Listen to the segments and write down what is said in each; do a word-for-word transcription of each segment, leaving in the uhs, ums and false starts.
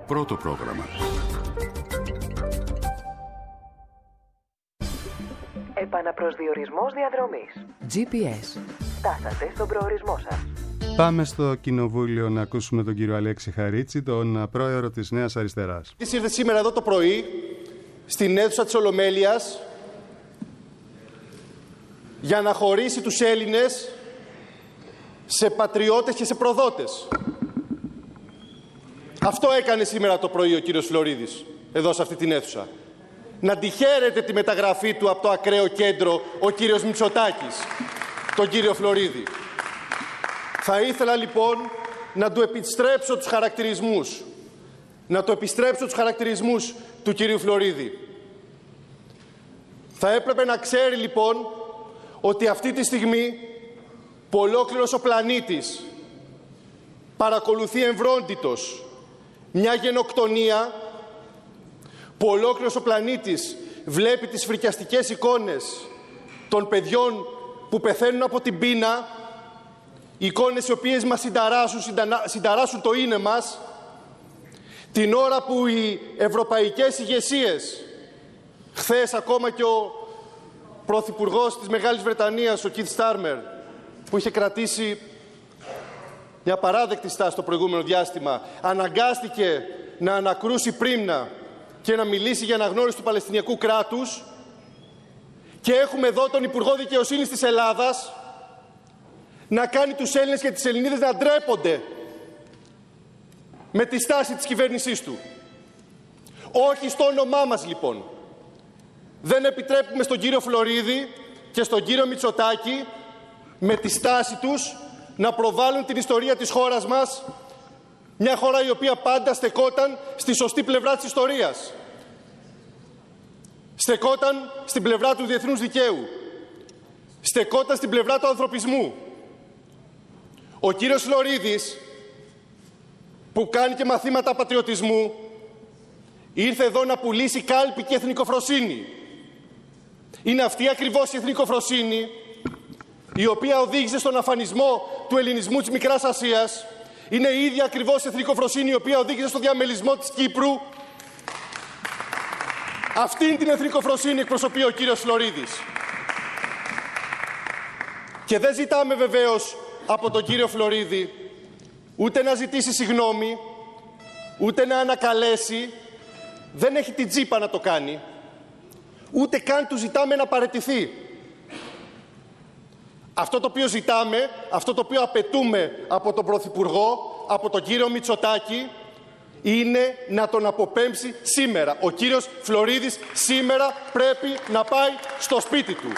Πρώτο πρόγραμμα. Επαναπροσδιορισμός διαδρομής. τζι πι ες. Φτάσατε στον προορισμό σας. Πάμε στο Κοινοβούλιο να ακούσουμε τον κύριο Αλέξη Χαρίτση, τον πρόεδρο της Νέας Αριστεράς. Ήρθε σήμερα εδώ το πρωί στην αίθουσα της Ολομέλειας για να χωρίσει τους Έλληνες σε πατριώτες και σε προδότες. Αυτό έκανε σήμερα το πρωί ο κύριος Φλωρίδης, εδώ σε αυτή την αίθουσα. Να τη χαίρετε τη μεταγραφή του από το ακραίο κέντρο ο κύριος Μητσοτάκης, τον κύριο Φλωρίδη. Θα ήθελα λοιπόν να του επιστρέψω τους χαρακτηρισμούς, να του επιστρέψω τους χαρακτηρισμούς του κυρίου Φλωρίδη. Θα έπρεπε να ξέρει λοιπόν ότι αυτή τη στιγμή που ολόκληρος ο πλανήτης παρακολουθεί εμβρόντιτος μια γενοκτονία, που ολόκληρος ο πλανήτης βλέπει τις φρικιαστικές εικόνες των παιδιών που πεθαίνουν από την πείνα, εικόνες οι οποίες μας συνταράσσουν, συνταράσσουν το είναι μας, την ώρα που οι ευρωπαϊκές ηγεσίες, χθες ακόμα και ο πρωθυπουργός της Μεγάλης Βρετανίας, ο Κιθ Στάρμερ, που είχε κρατήσει μια παράδεκτη στάση το προηγούμενο διάστημα, αναγκάστηκε να ανακρούσει πρίμνα και να μιλήσει για αναγνώριση του Παλαιστινιακού κράτους, και έχουμε εδώ τον Υπουργό Δικαιοσύνης της Ελλάδας να κάνει τους Έλληνες και τις Ελληνίδες να ντρέπονται με τη στάση της κυβέρνησής του. Όχι στο όνομά μας λοιπόν. Δεν επιτρέπουμε στον κύριο Φλωρίδη και στον κύριο Μητσοτάκη με τη στάση τους να προβάλλουν την ιστορία της χώρας μας, μια χώρα η οποία πάντα στεκόταν στη σωστή πλευρά της ιστορίας. Στεκόταν στην πλευρά του διεθνούς δικαίου. Στεκόταν στην πλευρά του ανθρωπισμού. Ο κύριος Φλωρίδης, που κάνει και μαθήματα πατριωτισμού, ήρθε εδώ να πουλήσει κάλπη και εθνικοφροσύνη. Είναι αυτή ακριβώς η εθνικοφροσύνη η οποία οδήγησε στον αφανισμό του ελληνισμού της Μικράς Ασίας. Είναι η ίδια ακριβώς η εθνικοφροσύνη η οποία οδήγησε στο διαμελισμό της Κύπρου. Αυτήν την εθνικοφροσύνη εκπροσωπεί ο κύριος Φλωρίδης. Και δεν ζητάμε βεβαίως από τον κύριο Φλωρίδη ούτε να ζητήσει συγγνώμη, ούτε να ανακαλέσει. Δεν έχει την τσίπα να το κάνει. Ούτε καν του ζητάμε να παραιτηθεί. Αυτό το οποίο ζητάμε, αυτό το οποίο απαιτούμε από τον Πρωθυπουργό, από τον κύριο Μητσοτάκη, είναι να τον αποπέμψει σήμερα. Ο κύριος Φλωρίδης σήμερα πρέπει να πάει στο σπίτι του.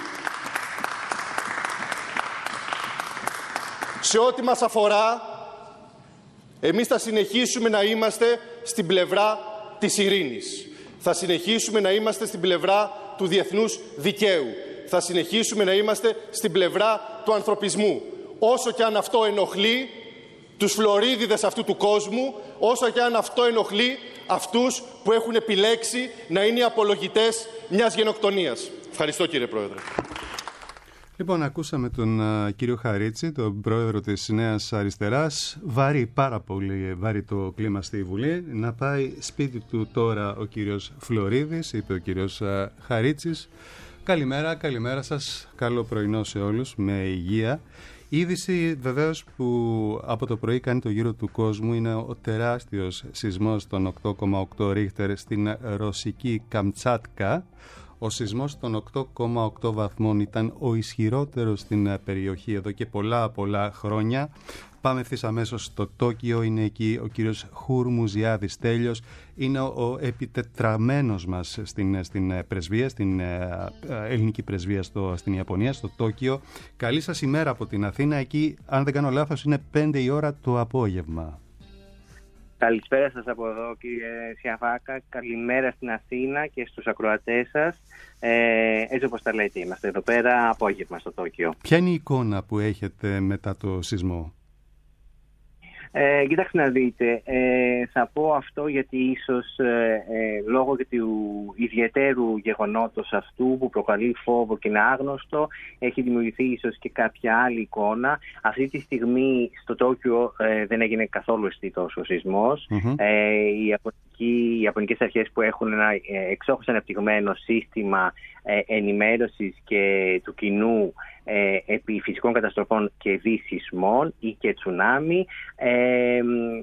Σε ό,τι μας αφορά, εμείς θα συνεχίσουμε να είμαστε στην πλευρά της ειρήνης. Θα συνεχίσουμε να είμαστε στην πλευρά του διεθνούς δικαίου. Θα συνεχίσουμε να είμαστε στην πλευρά του ανθρωπισμού. Όσο και αν αυτό ενοχλεί τους Φλωρίδιδες αυτού του κόσμου, όσο και αν αυτό ενοχλεί αυτούς που έχουν επιλέξει να είναι οι απολογητές μιας γενοκτονίας. Ευχαριστώ, κύριε Πρόεδρε. Λοιπόν, ακούσαμε τον uh, κύριο Χαρίτση, τον πρόεδρο της Νέας Αριστεράς. Βαρύ, πάρα πολύ βαρύ το κλίμα στη Βουλή. Να πάει σπίτι του τώρα ο κύριος Φλωρίδης, είπε ο κύριος uh, Χαρίτσης. Καλημέρα, καλημέρα σας. Καλό πρωινό σε όλους, με υγεία. Η είδηση βεβαίως που από το πρωί κάνει το γύρο του κόσμου είναι ο τεράστιος σεισμός των οκτώ κόμμα οκτώ ρίχτερ στην ρωσική Καμτσάτκα. Ο σεισμός των οκτώ κόμμα οκτώ βαθμών ήταν ο ισχυρότερος στην περιοχή εδώ και πολλά πολλά χρόνια. Πάμε ευθύς αμέσως στο Τόκιο, είναι εκεί ο κύριος Χουρμουζιάδης Τέλειος, είναι ο επιτετραμένος μας στην, στην πρεσβεία, στην ελληνική πρεσβεία στο, στην Ιαπωνία, στο Τόκιο. Καλή σας ημέρα από την Αθήνα, εκεί αν δεν κάνω λάθος είναι πέντε η ώρα το απόγευμα. Καλησπέρα σας από εδώ, κύριε Σιαβάκα. Καλημέρα στην Αθήνα και στους ακροατές σας. Ε, έτσι όπως τα λέτε, είμαστε εδώ πέρα απόγευμα στο Τόκιο. Ποια είναι η εικόνα που έχετε μετά το σεισμό? Ε, κοιτάξτε να δείτε, ε, θα πω αυτό γιατί ίσως ε, ε, λόγω του ιδιαιτέρου γεγονότος αυτού που προκαλεί φόβο και είναι άγνωστο, έχει δημιουργηθεί ίσως και κάποια άλλη εικόνα. Αυτή τη στιγμή στο Τόκιο ε, δεν έγινε καθόλου αισθητός ο σεισμός. Mm-hmm. Ε, οι, Ιαπωνικοί, οι Ιαπωνικές αρχές που έχουν ένα ε, εξόχως αναπτυγμένο σύστημα ε, ενημέρωσης και του κοινού ε, επί φυσικών καταστροφών και δι σεισμών ή και τσουνάμι, ε,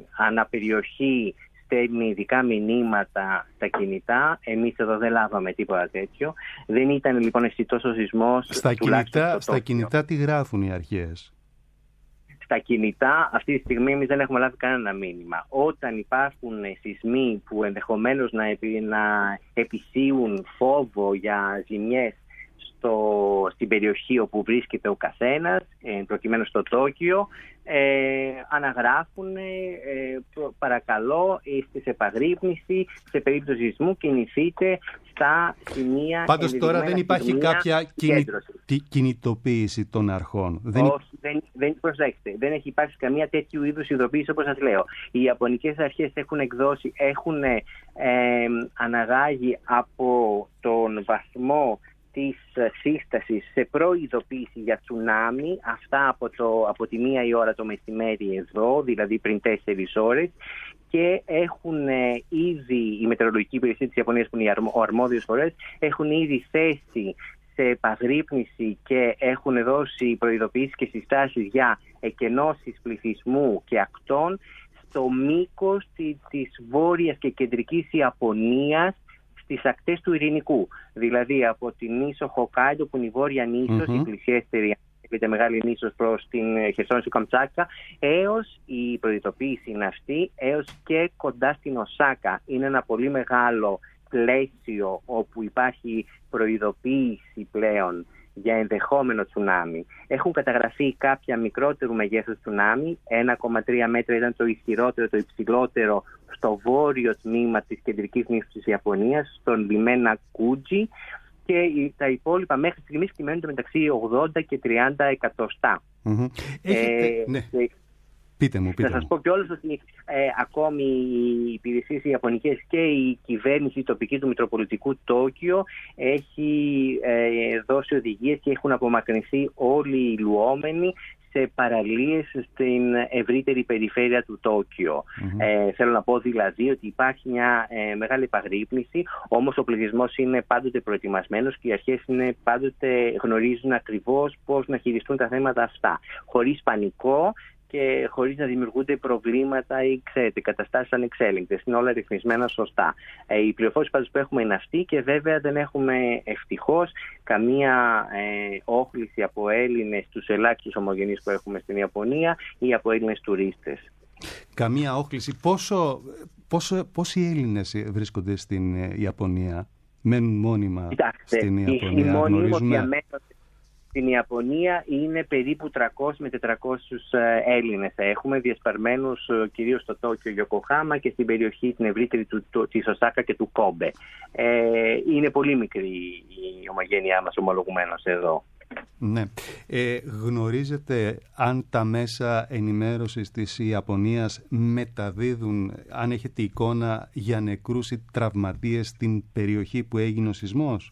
αναπεριοχή στέλνει ειδικά μηνύματα στα κινητά. Εμείς εδώ δεν λάβαμε τίποτα τέτοιο. Δεν ήταν λοιπόν αισθητός ο σεισμός. Στα κινητά, στα κινητά τι γράφουν οι αρχές? Στα κινητά αυτή τη στιγμή εμείς δεν έχουμε λάβει κανένα μήνυμα. Όταν υπάρχουν σεισμοί που ενδεχομένως να, επι, να επισύουν φόβο για ζημιές στο, στην περιοχή όπου βρίσκεται ο καθένας, ε, προκειμένου στο Τόκιο, ε, αναγράφουν ε, προ, παρακαλώ είστε σε επαγρύπνηση, σε περίπτωση σεισμού κινηθείτε στα σημεία. Πάντως τώρα δεν υπάρχει κάποια κινη, κινητοποίηση των αρχών? Δεν... Όχι, δεν, δεν, προσέξτε, δεν έχει υπάρξει καμία τέτοιου είδους ειδοποίηση όπως σας λέω. Οι Ιαπωνικές αρχές έχουν εκδώσει, έχουν ε, ε, αναγάγει από τον βαθμό της σύστασης σε προειδοποίηση για τσουνάμι, αυτά από, το, από τη μία η ώρα το μεσημέρι εδώ, δηλαδή πριν τέσσερις ώρες, και έχουν ε, ήδη, η Μετεωρολογική Υπηρεσία της Ιαπωνίας που είναι ο αρμόδιος φορέας, έχουν ήδη θέσει σε επαγρύπνηση και έχουν δώσει προειδοποιήσεις και συστάσεις για εκενώσεις πληθυσμού και ακτών στο μήκος της, της βόρειας και κεντρικής Ιαπωνίας, στις ακτές του Ειρηνικού, δηλαδή από την νήσο Χοκάιντο που είναι η βόρεια νήσος, mm-hmm. η πλησιέστερη η μεγάλη νήσος προς την Χερσόνησο Καμτσάκα, έως η προειδοποίηση είναι αυτή, έως και κοντά στην Οσάκα. Είναι ένα πολύ μεγάλο πλαίσιο όπου υπάρχει προειδοποίηση πλέον για ενδεχόμενο τσουνάμι. Έχουν καταγραφεί κάποια μικρότερου μεγέθους τσουνάμι. ένα κόμμα τρία μέτρα ήταν το ισχυρότερο, το υψηλότερο στο βόρειο τμήμα της κεντρικής νήσου της Ιαπωνίας, στον λιμένα Κούτζι, και τα υπόλοιπα μέχρι στιγμής κυμαίνονται μεταξύ ογδόντα και τριάντα εκατοστά. Mm-hmm. Έχετε... Ε, ναι. ε, Πείτε μου, πείτε να σας πω κιόλας ότι ε, ακόμη οι υπηρεσίες οι Ιαπωνικές και η κυβέρνηση τοπική του Μητροπολιτικού Τόκιο έχει ε, δώσει οδηγίες και έχουν απομακρυνθεί όλοι οι λουόμενοι σε παραλίες στην ευρύτερη περιφέρεια του Τόκιο. Mm-hmm. Ε, θέλω να πω δηλαδή ότι υπάρχει μια ε, μεγάλη επαγρύπνηση, όμως ο πληθυσμός είναι πάντοτε προετοιμασμένος και οι αρχές είναι πάντοτε γνωρίζουν ακριβώς πώς να χειριστούν τα θέματα αυτά, χωρίς πανικό και χωρίς να δημιουργούνται προβλήματα ή, ξέρετε, καταστάσεις ανεξέλεγκτες. Είναι όλα ρυθμισμένα σωστά. Ε, η πληροφόρηση πάντως που έχουμε είναι αυτή, και βέβαια δεν έχουμε ευτυχώς καμία ε, όχληση από Έλληνες, τους ελάχιστους ομογενείς που έχουμε στην Ιαπωνία, ή από Έλληνες τουρίστες. Καμία όχληση. Πόσο, πόσο, πόσοι Έλληνες βρίσκονται στην Ιαπωνία? Μένουν μόνιμα? Κοιτάξτε, στην Ιαπωνία? Οι μόνιμοι διαμένοντες στην Ιαπωνία είναι περίπου τριακόσιους με τετρακόσιους Έλληνες. Έχουμε διασπαρμένους κυρίως στο Τόκιο, Ιοκοχάμα και στην περιοχή την ευρύτερη του, του, της Οσάκα και του Κόμπε. Ε, είναι πολύ μικρή η ομογένειά μας ομολογουμένως εδώ. Ναι. Ε, γνωρίζετε αν τα μέσα ενημέρωσης της Ιαπωνίας μεταδίδουν, αν έχετε εικόνα, για νεκρούς ή τραυματίες στην περιοχή που έγινε ο σεισμός?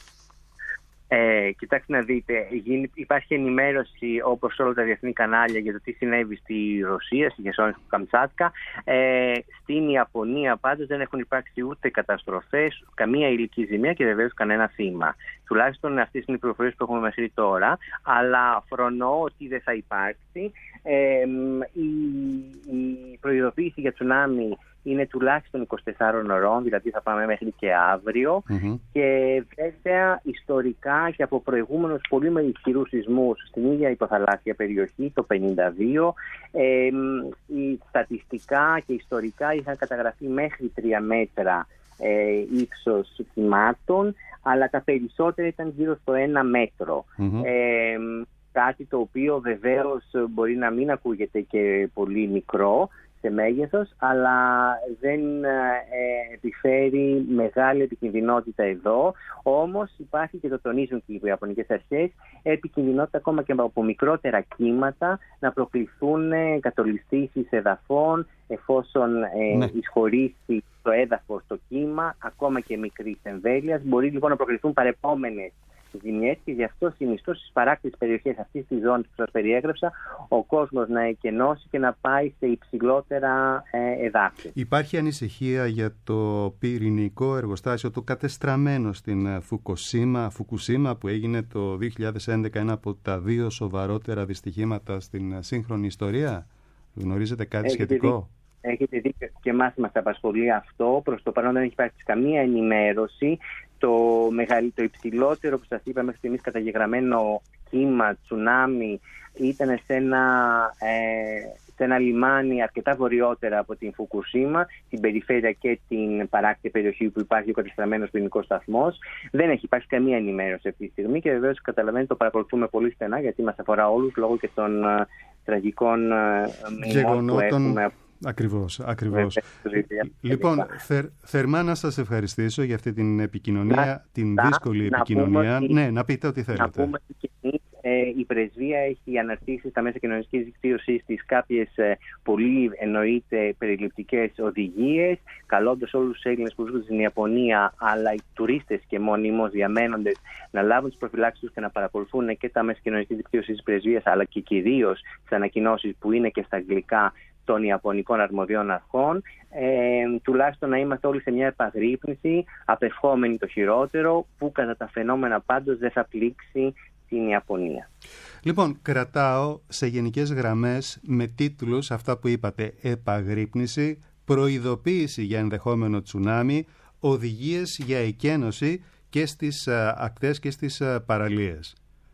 Ε, κοιτάξτε να δείτε, υπάρχει ενημέρωση όπως όλα τα διεθνή κανάλια για το τι συνέβη στη Ρωσία, στη Χερσόνησο Καμτσάτκα. Ε, στην Ιαπωνία πάντως δεν έχουν υπάρξει ούτε καταστροφές, καμία υλική ζημία και βεβαίως κανένα θύμα. Τουλάχιστον αυτές είναι οι πληροφορίες που έχουμε μέχρι τώρα, αλλά φρονώ ότι δεν θα υπάρξει. Ε, η, η προειδοποίηση για τσουνάμι είναι τουλάχιστον είκοσι τεσσάρων ωρών, δηλαδή θα πάμε μέχρι και αύριο. Mm-hmm. Και βέβαια ιστορικά και από προηγούμενους πολύ με ισχυρούς σεισμούς στην ίδια υποθαλάσσια περιοχή, το πενήντα δύο, ε, οι στατιστικά και ιστορικά είχαν καταγραφεί μέχρι τρία μέτρα ε, ύψος κυμάτων, αλλά τα περισσότερα ήταν γύρω στο ένα μέτρο. Mm-hmm. Ε, κάτι το οποίο βεβαίως μπορεί να μην ακούγεται και πολύ μικρό σε μέγεθος, αλλά δεν ε, επιφέρει μεγάλη επικινδυνότητα εδώ. Όμως υπάρχει, και το τονίζουν και οι ιαπωνικές αρχές, επικινδυνότητα ακόμα και από μικρότερα κύματα να προκληθούν κατολιστήσεις εδαφών, εφόσον ε, ναι. εισχωρήσει το έδαφος στο κύμα, ακόμα και μικρής εμβέλειας. Μπορεί λοιπόν να προκληθούν παρεπόμενες ζημιές, και γι' αυτό συνιστώ στις παράκτητες περιοχές αυτής της ζώνης που σας περιέγραψα ο κόσμος να εκενώσει και να πάει σε υψηλότερα ε, εδάφη. Υπάρχει ανησυχία για το πυρηνικό εργοστάσιο, το κατεστραμμένο στην Φουκουσίμα, Φουκουσίμα που έγινε το δύο χιλιάδες έντεκα, ένα από τα δύο σοβαρότερα δυστυχήματα στην σύγχρονη ιστορία? Γνωρίζετε κάτι Έχετε σχετικό? Δει. Έχετε δίκιο, και εμάς μας απασχολεί αυτό. Προς το παρόν δεν έχει υπάρξει καμία ενημέρωση. Το, μεγαλύτερο, το υψηλότερο που σας είπα μέχρι στιγμής καταγεγραμμένο κύμα τσουνάμι ήταν σε ένα, ε, σε ένα λιμάνι αρκετά βορειότερα από την Φουκουσίμα, την περιφέρεια και την παράκτη περιοχή που υπάρχει ο κατεστραμμένος πυρηνικός σταθμός. Δεν έχει υπάρξει καμία ενημέρωση αυτή τη στιγμή, και βεβαίως καταλαβαίνετε το παρακολουθούμε πολύ στενά, γιατί μας αφορά όλους λόγω και των uh, τραγικών uh, μηνών που έχουμε. Ακριβώς, ακριβώς. Λοιπόν, θερ, θερμά να σας ευχαριστήσω για αυτή την επικοινωνία, να, την να, δύσκολη να επικοινωνία. Ότι, ναι, να πείτε ό,τι θέλετε. Να πούμε και εμείς, ε, η Πρεσβεία έχει αναρτήσει στα μέσα κοινωνικής δικτύωσης της κάποιες ε, πολύ εννοείται περιληπτικές οδηγίες, καλώντας όλους τους Έλληνες που βρίσκονται στην Ιαπωνία, αλλά οι τουρίστες και μονίμως διαμένοντες, να λάβουν τις προφυλάξεις τους και να παρακολουθούν και τα μέσα κοινωνικής δικτύωσης της Πρεσβείας, αλλά και κυρίως τις ανακοινώσεις που είναι και στα αγγλικά των Ιαπωνικών αρμοδίων αρχών, ε, τουλάχιστον να είμαστε όλοι σε μια επαγρύπνηση, απευχόμενοι το χειρότερο, που κατά τα φαινόμενα πάντως δεν θα πλήξει την Ιαπωνία. Λοιπόν, κρατάω σε γενικές γραμμές με τίτλους αυτά που είπατε: επαγρύπνηση, προειδοποίηση για ενδεχόμενο τσουνάμι, οδηγίες για εκένωση και στις α, ακτές και στις α, παραλίες.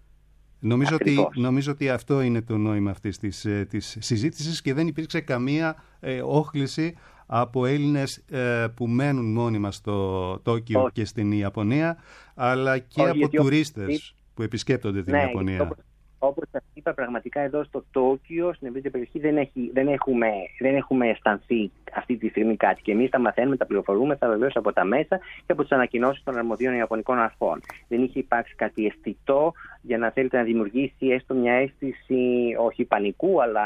Νομίζω ότι, νομίζω ότι αυτό είναι το νόημα αυτής της, της συζήτησης, και δεν υπήρξε καμία ε, όχληση από Έλληνες ε, που μένουν μόνιμα στο Τόκιο Όχι. και στην Ιαπωνία, αλλά και Όχι, από τουρίστες ότι... που επισκέπτονται την ναι, Ιαπωνία. Όπως, όπως σας είπα, πραγματικά εδώ στο Τόκιο, στην ευρύτερη περιοχή, δεν, έχει, δεν, έχουμε, δεν έχουμε αισθανθεί αυτή τη στιγμή κάτι. Και εμείς τα μαθαίνουμε, τα πληροφορούμε, τα βεβαίως από τα μέσα και από τις ανακοινώσεις των αρμοδίων Ιαπωνικών αρχών. Δεν είχε υπάρξει κάτι αισθητό για να θέλετε να δημιουργήσει έστω μια αίσθηση, όχι πανικού, αλλά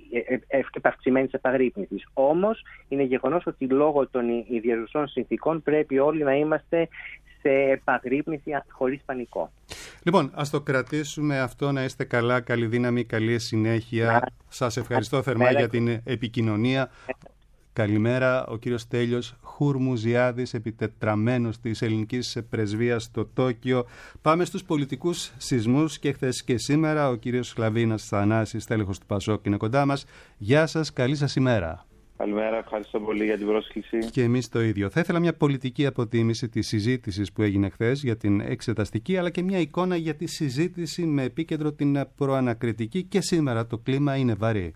επαυξημένης επαγρύπνησης. Όμως, είναι γεγονός ότι λόγω των ιδιαίτερων συνθήκων πρέπει όλοι να είμαστε σε επαγρύπνηση χωρίς πανικό. Λοιπόν, ας το κρατήσουμε αυτό. Να είστε καλά, καλή δύναμη, καλή συνέχεια. Να, Σας ευχαριστώ θερμά μέρα. για την επικοινωνία. Καλημέρα, ο κύριος Τέλειος Χουρμουζιάδης, επιτετραμένος της ελληνικής πρεσβείας στο Τόκιο. Πάμε στους πολιτικούς σεισμούς, και χθες και σήμερα ο κύριος Χλαβίνας Θανάσης, τέλεχος του Πασόκ, είναι κοντά μας. Γεια σας, καλή σας ημέρα. Καλημέρα, ευχαριστώ πολύ για την πρόσκληση. Και εμείς το ίδιο. Θα ήθελα μια πολιτική αποτίμηση της συζήτησης που έγινε χθες για την εξεταστική, αλλά και μια εικόνα για τη συζήτηση με επίκεντρο την προανακριτική, και σήμερα το κλίμα είναι βαρύ.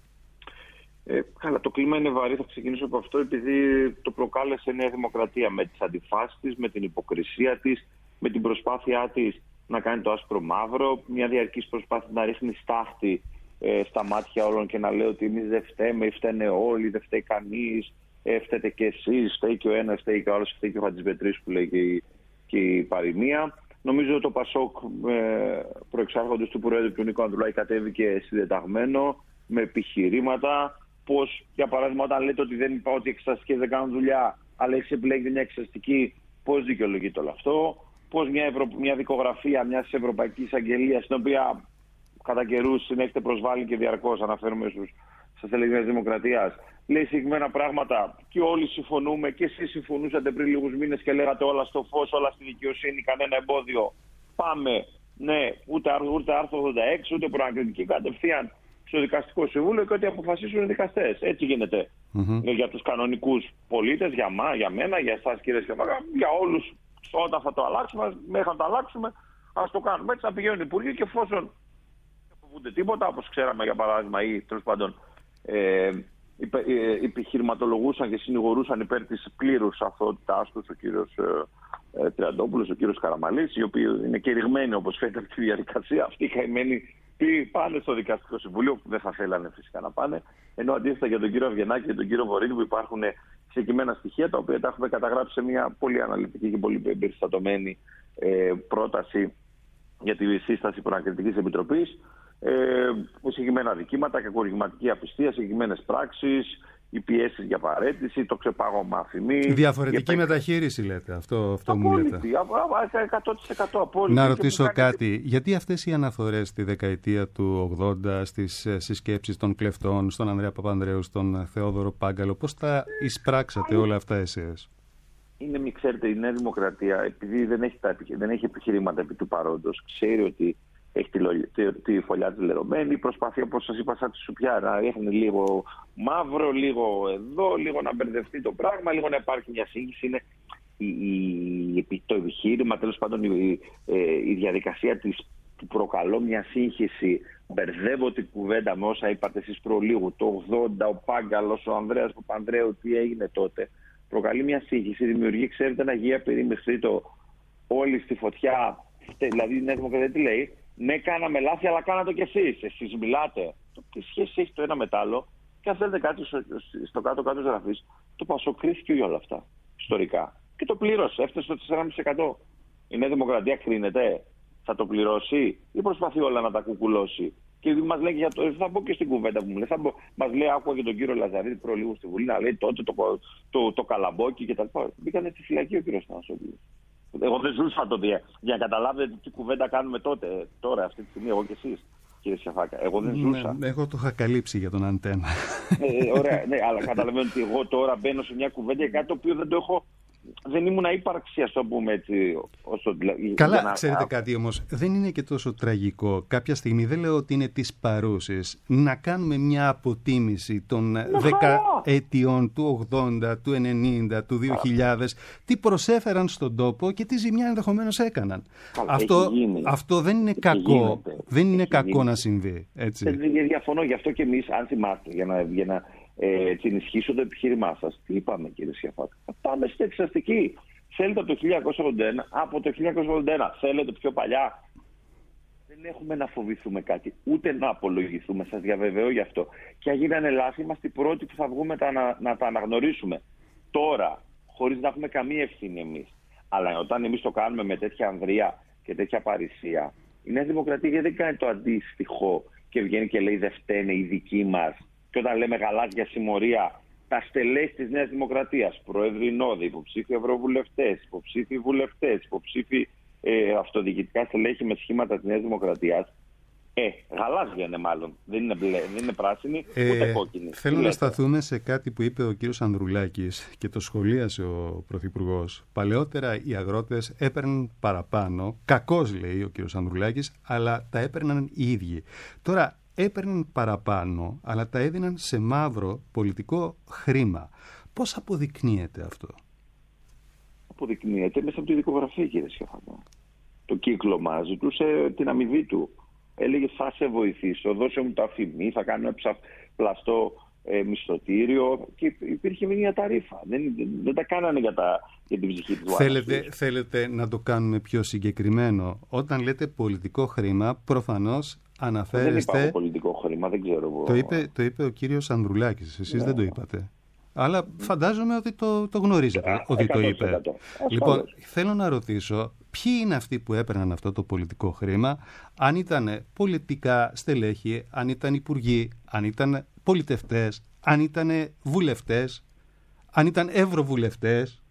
Ε, καλά, το κλίμα είναι βαρύ, θα ξεκινήσω από αυτό, επειδή το προκάλεσε η Νέα Δημοκρατία με τις αντιφάσεις της, με την υποκρισία της, με την προσπάθειά της να κάνει το άσπρο μαύρο, μια διαρκής προσπάθεια να ρίχνει στάχτη ε, στα μάτια όλων και να λέει ότι εμείς δεν φταίμε, φταίνε όλοι, δεν φταίει κανείς, ε, φταίτε και εσείς, φταίει και ο ένας, φταίει και ο άλλος, φταίει και ο Χατζηπετρής που λέει και η, και η παροιμία. Νομίζω ότι το Πασόκ, ε, προεξάρχοντος του Προέδρου του Νίκο Ανδρουλάκη, κατέβηκε συντεταγμένο με επιχειρήματα. Πώς, για παράδειγμα, όταν λέτε ότι, δεν, ότι οι εξεταστικές δεν κάνουν δουλειά, αλλά έχει επιλέγει μια εξεταστική, πώς δικαιολογείται όλο αυτό? Πώς μια, Ευρω... μια δικογραφία μιας Ευρωπαϊκής Αγγελίας, την οποία κατά καιρούς συνέχεται προσβάλλει και διαρκώς, αναφέρουμε στους στελέχη της Δημοκρατίας, λέει συγκεκριμένα πράγματα και όλοι συμφωνούμε, και εσείς συμφωνούσατε πριν λίγους μήνες και λέγατε όλα στο φως, όλα στη δικαιοσύνη, κανένα εμπόδιο. Πάμε, ναι, ούτε, ούτε άρθρο ογδόντα έξι, ούτε προανακριτική, κατευθείαν στο Δικαστικό Συμβούλιο, και ότι αποφασίσουν οι δικαστές. Έτσι γίνεται. Mm-hmm. Για τους κανονικούς πολίτες, για, μα, για μένα, για εσάς κύριε Σκεφαγά, για όλους. Όταν θα το αλλάξουμε, μέχρι να το αλλάξουμε, ας το κάνουμε. Έτσι θα πηγαίνουν οι υπουργοί, και εφόσον δεν φοβούνται τίποτα, όπως ξέραμε για παράδειγμα, ή τέλος πάντων ε, επιχειρηματολογούσαν και συνηγορούσαν υπέρ της πλήρους αθωότητάς τους ο κύριος ε, Τριαντόπουλος, ο κύριος Καραμαλής, οι οποίοι είναι κηρυγμένοι, όπως φαίνεται, από τη διαδικασία αυτή, καημένοι αυτοί πάνε στο δικαστικό συμβούλιο, που δεν θα θέλανε φυσικά να πάνε. Ενώ αντίθετα για τον κύριο Αυγενάκη και τον κύριο Βορύδη, που υπάρχουν ξεκεκριμένα στοιχεία, τα οποία τα έχουμε καταγράψει σε μια πολύ αναλυτική και πολύ περιστατωμένη ε, πρόταση για τη σύσταση προανακριτικής επιτροπής. Ε, συγκεκριμένα δικήματα, κακουργηματική απιστία, συγκεκριμένες πράξεις, οι πιέσεις για παραίτηση, το ξεπάγωμα αφημί. Διαφορετική για... μεταχείριση λέτε, αυτό, αυτό απόλυτη, μου λέτε. εκατό τοις εκατό απόλυτη. Να ρωτήσω κάτι, γιατί αυτές οι αναφορές στη δεκαετία του ογδόντα, στις συσκέψεις των κλεφτών, στον Ανδρέα Παπανδρέου, στον Θεόδωρο Πάγκαλο, πώς τα εισπράξατε όλα αυτά εσείς? Είναι, μη ξέρετε, η Νέα Δημοκρατία, επειδή δεν έχει, τα, δεν έχει επιχειρήματα επί του παρόντος, ξέρει ότι έχει τη, τη, τη φωλιά της λερωμένη, προσπαθεί, όπως σας είπα, σαν τη σουπιά, να ρίχνει λίγο μαύρο, λίγο εδώ, λίγο να μπερδευτεί το πράγμα, λίγο να υπάρχει μια σύγχυση. Είναι η, η, το επιχείρημα, τέλος πάντων η, η διαδικασία της, που προκαλώ μια σύγχυση, μπερδεύω την κουβέντα με όσα είπατε εσείς προλίγου, το ογδόντα, ο Πάγκαλος, ο Ανδρέας Παπανδρέου, τι έγινε τότε. Προκαλεί μια σύγχυση, δημιουργεί, ξέρετε, ένα γεία περίμεστρη το όλοι στη φωτιά. Δηλαδή η Νέα Δημοκρατία τι λέει? Ναι, κάναμε λάθη, αλλά κάνατε κι εσείς. Εσείς μιλάτε. Το τι σχέση έχει το ένα με το άλλο? Και αν θέλετε κάτι στο, στο κάτω-κάτω της γραφής, το Πασόκ κρίθηκε για όλα αυτά ιστορικά. Και το πλήρωσε, έφτασε στο τέσσερα κόμμα πέντε τοις εκατό. Η Νέα Δημοκρατία κρίνεται, θα το πληρώσει ή προσπαθεί όλα να τα κουκουλώσει? Και μας λέει για το. Θα μπω και στην κουβέντα που μου λέει. Μας λέει, άκουγα και τον κύριο Λαζαρίδη προλίγου στη Βουλή να λέει τότε το, το, το, το καλαμπόκι κτλ. Μπήκανε στη φυλακή ο κύριος Θανασόπουλος. Εγώ δεν ζούσα τότε για να καταλάβετε τι κουβέντα κάνουμε τότε, τώρα, αυτή τη στιγμή, εγώ και εσείς, κύριε Σιαφάκα. Εγώ δεν ζούσα. Ναι, εγώ το είχα καλύψει για τον Αντένα. Ε, ωραία, ναι, αλλά καταλαβαίνω ότι εγώ τώρα μπαίνω σε μια κουβέντα για κάτι το οποίο δεν το έχω. Δεν ήμουν ύπαρξη, ας το πούμε έτσι. Όσο, Καλά, να... ξέρετε κάτι όμως, δεν είναι και τόσο τραγικό. Κάποια στιγμή, δεν λέω ότι είναι της παρούσης, να κάνουμε μια αποτίμηση των δεκαετιών του ογδόντα, του ενενήντα, του δύο χιλιάδες, τι προσέφεραν στον τόπο και τι ζημιά ενδεχομένως έκαναν. Καλά, αυτό, αυτό δεν είναι έχει κακό, γίνεται. δεν είναι έχει κακό γίνει. να συμβεί. Έτσι. Δεν διαφωνώ, γι' αυτό και εμείς, αν θυμάστε, για να... Για να... Ε, έτσι ενισχύσω το επιχείρημά σας. Τι είπαμε, κύριε Σιαφάκα? Πάμε στην εξαστική. Θέλετε από το χίλια εννιακόσια ογδόντα ένα, από το χίλια εννιακόσια ογδόντα ένα. Θέλετε πιο παλιά. Δεν έχουμε να φοβηθούμε κάτι, ούτε να απολογηθούμε. Σας διαβεβαιώ γι' αυτό. Και αν γίνανε λάθη, είμαστε οι πρώτοι που θα βγούμε τα, να, να τα αναγνωρίσουμε. Τώρα, χωρίς να έχουμε καμία ευθύνη εμείς. Αλλά όταν εμείς το κάνουμε με τέτοια ανδρεία και τέτοια παρησία, η Νέα Δημοκρατία δεν κάνει το αντίστοιχο και βγαίνει και λέει δεν φταίνε οι δικοί μας. Και όταν λέμε γαλάζια συμμορία, τα στελέχη της Νέας Δημοκρατίας, πρόεδροι νόδοι, υποψήφοι ευρωβουλευτές, υποψήφοι βουλευτές, υποψήφοι ε, αυτοδιοικητικά στελέχη με σχήματα της Νέας Δημοκρατίας, ε, γαλάζια είναι μάλλον. Δεν είναι, μπλε, δεν είναι πράσινη, ε, ούτε κόκκινη. Θέλω να σταθούμε σε κάτι που είπε ο κύριος Ανδρουλάκης και το σχολίασε ο Πρωθυπουργός. Παλαιότερα οι αγρότες έπαιρναν παραπάνω, κακώς λέει ο κύριος Ανδρουλάκης, αλλά τα έπαιρναν οι ίδιοι. Τώρα, έπαιρναν παραπάνω, αλλά τα έδιναν σε μαύρο πολιτικό χρήμα. Πώς αποδεικνύεται αυτό? Αποδεικνύεται μέσα από τη δικογραφία, κύριε Σιαφάκα. Το κύκλωμα ζητούσε την αμοιβή του. Έλεγε θα σε βοηθήσω, δώσε μου το αφημί, θα κάνω ένα πλαστό ε, μισθωτήριο και υπήρχε μια ταρίφα. Δεν, δεν, δεν τα κάνανε για, τα, για την ψυχή του θέλετε, θέλετε να το κάνουμε πιο συγκεκριμένο? Όταν λέτε πολιτικό χρήμα, προφανώς αναφέρεστε... Δεν υπάρχει πολιτικό χρήμα, δεν ξέρω. Το είπε, το είπε ο κύριος Ανδρουλάκης, εσείς ναι. δεν το είπατε. Αλλά φαντάζομαι ότι το, το γνωρίζετε, yeah, ότι το είπε. Λοιπόν, θέλω να ρωτήσω, ποιοι είναι αυτοί που έπαιρναν αυτό το πολιτικό χρήμα, αν ήταν πολιτικά στελέχη, αν ήταν υπουργοί, αν ήταν πολιτευτές, αν ήταν βουλευτές, αν ήταν ευρωβουλευτές.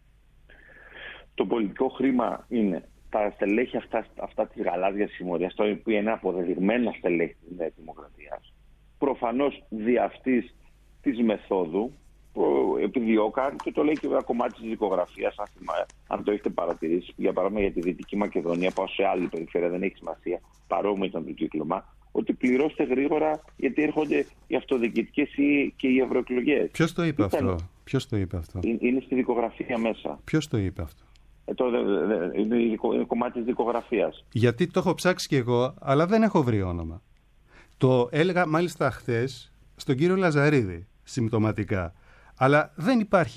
Το πολιτικό χρήμα είναι τα στελέχη αυτά, αυτά της γαλάζιας συμμορίας, το οποίο είναι αποδεδειγμένα στελέχη της Νέας Δημοκρατίας. Προφανώς δι' αυτής της μεθόδου που επιδιώκαν, και το λέει και ένα κομμάτι της δικογραφίας, αν, αν το έχετε παρατηρήσει, για παράδειγμα για τη Δυτική Μακεδονία, πάω σε άλλη περιφέρεια, δεν έχει σημασία, παρόμοιο ήταν το κύκλωμα, ότι πληρώστε γρήγορα γιατί έρχονται οι αυτοδιοικητικές και οι ευρωεκλογές. Ποιος το είπε ήταν, αυτό? Ποιος το είπε αυτό? Είναι, είναι στη δικογραφία μέσα. Ποιος το είπε αυτό? Ε, το, δε, δε, είναι, είναι κομμάτι της δικογραφίας. Γιατί το έχω ψάξει κι εγώ, αλλά δεν έχω βρει όνομα. Το έλεγα μάλιστα χθες στον κύριο Λαζαρίδη, συμπτωματικά. Αλλά δεν υπάρχει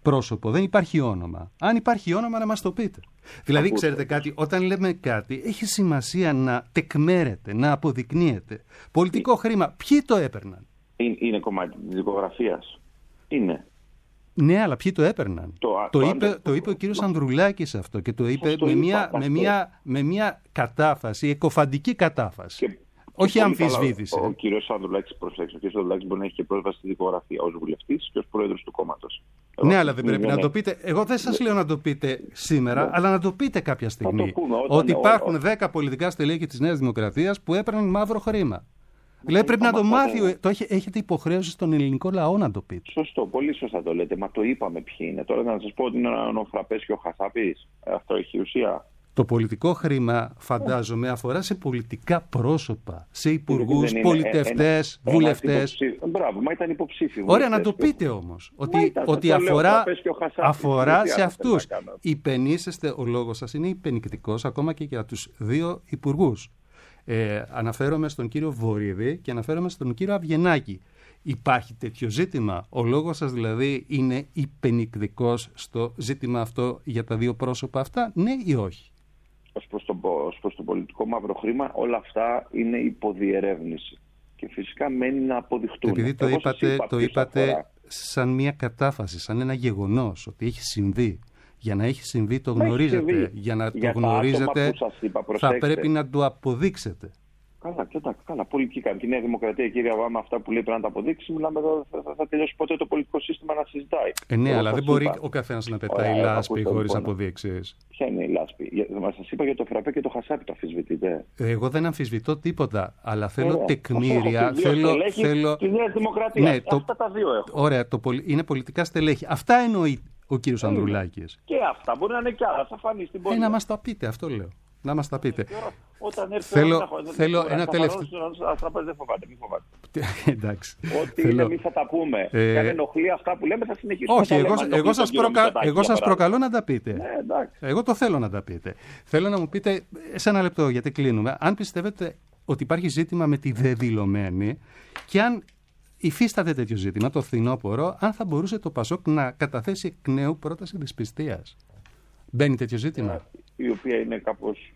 πρόσωπο, δεν υπάρχει όνομα. Αν υπάρχει όνομα, να μας το πείτε. Δηλαδή, Ακούστε. ξέρετε κάτι, όταν λέμε κάτι, έχει σημασία να τεκμέρεται, να αποδεικνύεται. Πολιτικό χρήμα, ποιοι το έπαιρναν? Είναι, είναι κομμάτι της δικογραφίας. Είναι. Ναι, αλλά ποιοι το έπαιρναν? Το, το, το, είπε, το, το είπε ο κύριος Ανδρουλάκης αυτό και το είπε το με, είπα, μια, με, μια, με μια κατάφαση, εκοφαντική κατάφαση. Και, όχι και αμφισβήτηση. Ο, ο κύριος Ανδρουλάκης, προσέξτε, ο κύριος Ανδρουλάκης μπορεί να έχει και πρόσβαση στη δικογραφία ως βουλευτής και ως πρόεδρος του κόμματος. Ναι, αλλά δεν πρέπει να το πείτε. Εγώ δεν σας λέω να το πείτε σήμερα, αλλά να το πείτε κάποια στιγμή. Ότι υπάρχουν δέκα πολιτικά στελέχη της Νέας Δημοκρατίας που έπαιρναν μαύρο χρήμα. Δηλαδή πρέπει να το μάθει, το έχετε υποχρέωση στον ελληνικό λαό να το πείτε. Σωστό, πολύ σωστά το λέτε, μα το είπαμε ποιοι είναι. Τώρα να σας πω ότι είναι ο Φραπές και ο Χασάπης. Αυτό έχει ουσία. Το πολιτικό χρήμα, φαντάζομαι, αφορά σε πολιτικά πρόσωπα, σε υπουργούς, πολιτευτές, βουλευτές. Μπράβο, μα ήταν υποψήφιοι. Ωραία, να το πείτε όμως, ότι, ότι αφορά, αφορά σε αυτούς. Υπενήσεστε, ο λόγος σας είναι υπενικτικός ακόμα και για τους δύο υπουργούς. Ε, αναφέρομαι στον κύριο Βορίδη και αναφέρομαι στον κύριο Αβγενάκη. Υπάρχει τέτοιο ζήτημα? Ο λόγος σας δηλαδή είναι υπενικτικός στο ζήτημα αυτό για τα δύο πρόσωπα αυτά, ναι ή όχι? Ως προς το, ως προς το πολιτικό μαύρο χρήμα, όλα αυτά είναι υποδιερεύνηση. Και φυσικά μένει να αποδειχτούν. Επειδή το είπατε, είπα, το είπατε σαν μια κατάφαση, σαν ένα γεγονός, ότι έχει συμβεί. Για να έχει συμβεί το γνωρίζετε. Για να για το γνωρίζετε είπα, θα πρέπει να το αποδείξετε. Καλά, κοιτάξτε, καλά. Πολιτική κάνει. Και η Νέα Δημοκρατία, κύριε Αβάμα, αυτά που λέει πρέπει να τα αποδείξει. Μιλάμε εδώ, θα, θα, θα τελειώσει ποτέ το πολιτικό σύστημα να συζητάει. Ε, ναι, αλλά δεν μπορεί ο καθένας να πετάει λάσπη χωρίς αποδείξεις. Ποια είναι η λάσπη? Μα σας είπα για το Φραπέ και το Χασάπι, το αμφισβητείτε? Εγώ δεν αμφισβητώ τίποτα, αλλά θέλω Ωραία. τεκμήρια. Θέλω. θέλω... Τη Νέα Δημοκρατία. Ναι, αυτά το... τα δύο έχω. Ωραία, το πολ... είναι πολιτικά στελέχη. Αυτά εννοεί ο κύριος Ανδρουλάκης. Και αυτά, μπορεί να είναι κι άλλα, θα φανεί στην πορεία. Ε, να μας τα πείτε, αυτό λέω. Να μας τα πείτε. Όταν έρθει θέλω, ώρα, θέλω ένα τελευταίο. Δεν φοβάται, μην φοβάται. Εντάξει. Ό,τι θέλω... είναι, εμείς θα τα πούμε. Ε... Αν ενοχλεί αυτά που λέμε, θα συνεχίσουμε. Όχι, εγώ, εγώ σας, προκα... εγώ σας προκαλώ να τα πείτε. Ναι, εντάξει. Εγώ το θέλω να τα πείτε. Θέλω να μου πείτε, σε ένα λεπτό, γιατί κλείνουμε, αν πιστεύετε ότι υπάρχει ζήτημα με τη δεδηλωμένη και αν υφίσταται τέτοιο ζήτημα, το φθινόπωρο, αν θα μπορούσε το Πασόκ να καταθέσει εκ νέου πρόταση δυσπιστίας. Μπαίνει τέτοιο ζήτημα? Η οποία είναι κάπως,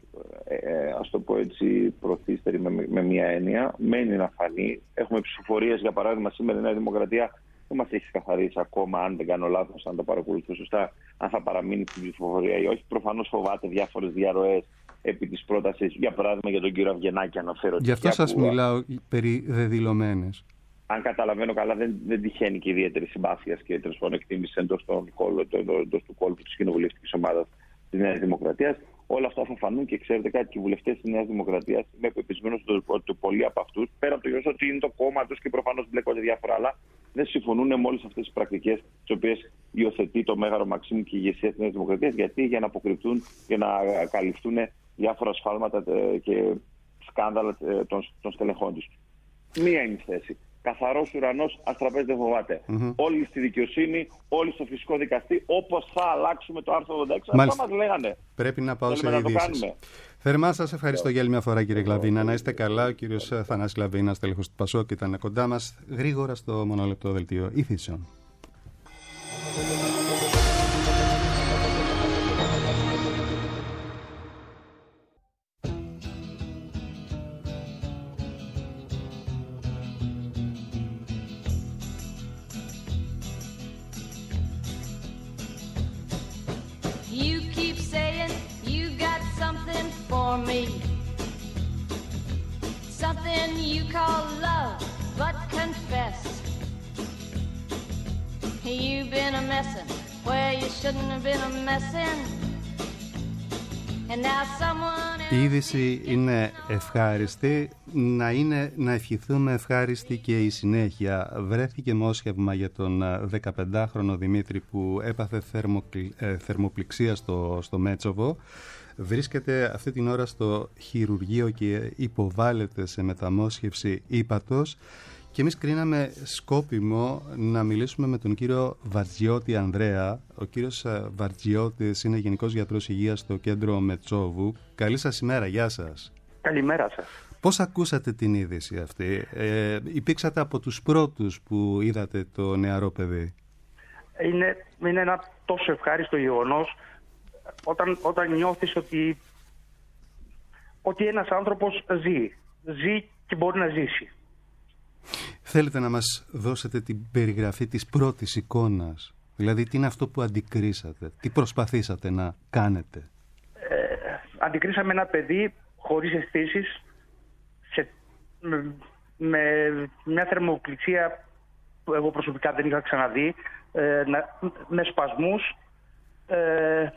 ε, ας το πω έτσι, προθύστερη με, με μία έννοια. Μένει να φανεί. Έχουμε ψηφοφορίες, για παράδειγμα, σήμερα η Νέα Δημοκρατία δεν μας έχει καθαρίσει ακόμα, αν δεν κάνω λάθος, αν το παρακολουθώ σωστά, αν θα παραμείνει στην ψηφοφορία ή όχι. Προφανώς φοβάται διάφορες διαρροές επί της πρότασης, για παράδειγμα για τον κύριο Αβγενάκη αναφέρω. Γι' αυτό σας που... μιλάω περί δεδηλωμένες. Αν καταλαβαίνω καλά, δεν, δεν τυχαίνει και ιδιαίτερη συμπάθεια και τέλος πάντων εκτίμηση εντός του κόλπου της κοινοβουλευτικής ομάδας της Νέας Δημοκρατίας. Όλα αυτά θα φανούν και ξέρετε κάτι, και οι βουλευτές της Νέας Δημοκρατίας, είμαι πεπισμένος ότι πολλοί από αυτούς, πέρα από το γεγονός ότι είναι το κόμμα τους και προφανώς μπλέκονται διάφορα άλλα, δεν συμφωνούν με όλες αυτές τις πρακτικές τις οποίες υιοθετεί το Μέγαρο Μαξίμου και η ηγεσία της Νέας Δημοκρατίας. Γιατί? Για να αποκρυπτούν, για να καλυφθούν διάφορα σφάλματα και σκάνδαλα των, των στελεχών τους. Μία είναι η θέση. Καθαρός ουρανός, αστραπές δεν φοβάται. Mm-hmm. Όλοι στη δικαιοσύνη, όλοι στο φυσικό δικαστή, όπως θα αλλάξουμε το άρθρο ογδόντα έξι. Αυτά μας λέγανε. Πρέπει να πάω σε ειδήσεις. Θερμά σας ευχαριστώ για άλλη μια φορά, κύριε Γλαβίνα. Να είστε καλά. Ο κύριος Θανάσης Γλαβίνας, τέλεχος του Πασόκ, ήταν κοντά μας. Γρήγορα στο μονόλεπτο δελτίο ειδήσεων. Me. Something you call love, but confess you've been a messin' where you shouldn't have been a messin'. And now someone else... Η είδηση είναι ευχάριστη, να, είναι, να ευχηθούμε ευχάριστη και η συνέχεια. Βρέθηκε μόσχευμα για τον δεκαπεντάχρονο Δημήτρη που έπαθε θερμοκλ... θερμοπληξία στο, στο Μέτσοβο. Βρίσκεται αυτή την ώρα στο χειρουργείο και υποβάλλεται σε μεταμόσχευση ύπατος και εμείς κρίναμε σκόπιμο να μιλήσουμε με τον κύριο Βαρτζιώτη Ανδρέα. Ο κύριος Βαρτζιώτης είναι Γενικός Γιατρός Υγείας στο κέντρο Μετσόβου. Καλή σας ημέρα, γεια σας. Καλημέρα σας. Πώς ακούσατε την είδηση αυτή? Ε, υπήρξατε από τους πρώτους που είδατε το νεαρό παιδί? Είναι είναι ένα τόσο ευχάριστο γεγονός όταν, όταν νιώθεις ότι, ότι ένας άνθρωπος ζει. Ζει και μπορεί να ζήσει. Θέλετε να μας δώσετε την περιγραφή της πρώτης εικόνας? Δηλαδή, τι είναι αυτό που αντικρίσατε, τι προσπαθήσατε να κάνετε? Ε, αντικρίσαμε ένα παιδί χωρίς αισθήσεις, σε, με, με μια θερμοπληξία που εγώ προσωπικά δεν είχα ξαναδεί, ε, να, με σπασμούς, ε,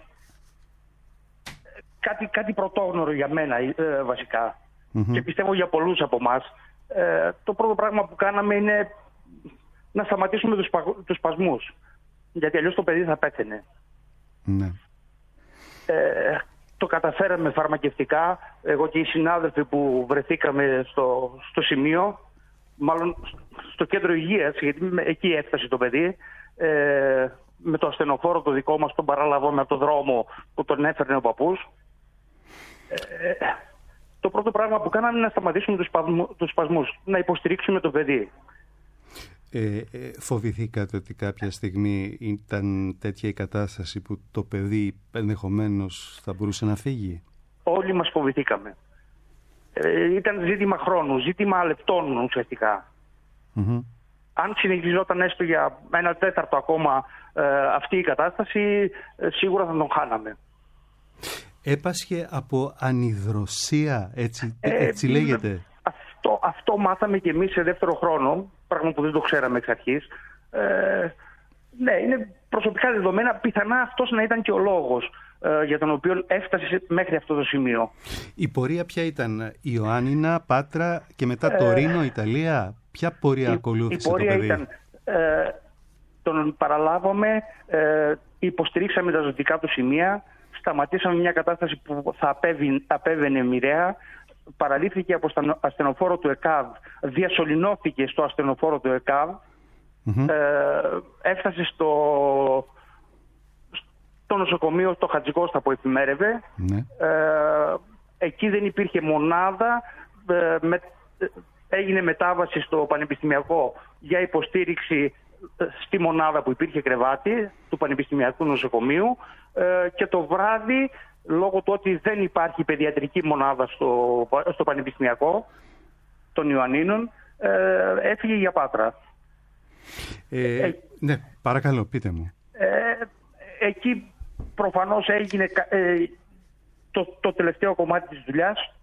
κάτι, κάτι πρωτόγνωρο για μένα ε, βασικά. Mm-hmm. Και πιστεύω για πολλούς από εμάς. Ε, το πρώτο πράγμα που κάναμε είναι να σταματήσουμε τους, τους σπασμούς. Γιατί αλλιώς το παιδί θα πέθαινε. Ναι. Ε, το καταφέραμε φαρμακευτικά. Εγώ και οι συνάδελφοι που βρεθήκαμε στο, στο σημείο, μάλλον στο κέντρο υγείας, γιατί εκεί έφτασε το παιδί, ε, με το ασθενοφόρο το δικό μας, τον παραλαβώμε από τον δρόμο που τον έφερνε ο παππούς. Ε, το πρώτο πράγμα που κάναμε είναι να σταματήσουμε τους, σπασμού, τους σπασμούς, να υποστηρίξουμε το παιδί. Ε, ε, φοβηθήκατε ότι κάποια στιγμή ήταν τέτοια η κατάσταση που το παιδί ενδεχομένως θα μπορούσε να φύγει? Όλοι μας φοβηθήκαμε. Ε, ήταν ζήτημα χρόνου, ζήτημα λεπτών ουσιαστικά. Mm-hmm. Αν συνεχιζόταν έστω για ένα τέταρτο ακόμα ε, αυτή η κατάσταση, ε, σίγουρα θα τον χάναμε. Έπασχε από ανιδροσία, έτσι, ε, έτσι λέγεται. Αυτό, αυτό μάθαμε και εμείς σε δεύτερο χρόνο, πράγμα που δεν το ξέραμε εξ αρχής. Ε, ναι, είναι προσωπικά δεδομένα, πιθανά αυτός να ήταν και ο λόγος ε, για τον οποίο έφτασε μέχρι αυτό το σημείο. Η πορεία ποια ήταν? Ιωάννινα, Πάτρα και μετά Τωρίνο, ε, Ιταλία? Ποια πορεία η, ακολούθησε η πορεία το παιδί? Ήταν, ε, τον παραλάβαμε, ε, υποστηρίξαμε τα ζωτικά του σημεία, σταματήσαμε μια κατάσταση που θα απέβαινε, απέβαινε μοιραία, παραλήφθηκε από ασθενοφόρο του ΕΚΑΒ, διασωληνώθηκε στο ασθενοφόρο του ΕΚΑΒ, mm-hmm. ε, έφτασε στο, στο νοσοκομείο, στο Χατζικώστα που εφημέρευε. Mm-hmm. Ε, εκεί δεν υπήρχε μονάδα, ε, με, έγινε μετάβαση στο Πανεπιστημιακό για υποστήριξη στη μονάδα που υπήρχε κρεβάτι του Πανεπιστημιακού Νοσοκομείου, ε, και το βράδυ, λόγω του ότι δεν υπάρχει παιδιατρική μονάδα στο, στο Πανεπιστημιακό των Ιωαννίνων, ε, έφυγε για Πάτρα. Ε, ε, ναι, παρακαλώ, πείτε μου. Ε, εκεί προφανώς έγινε ε, το, το τελευταίο κομμάτι της δουλειάς,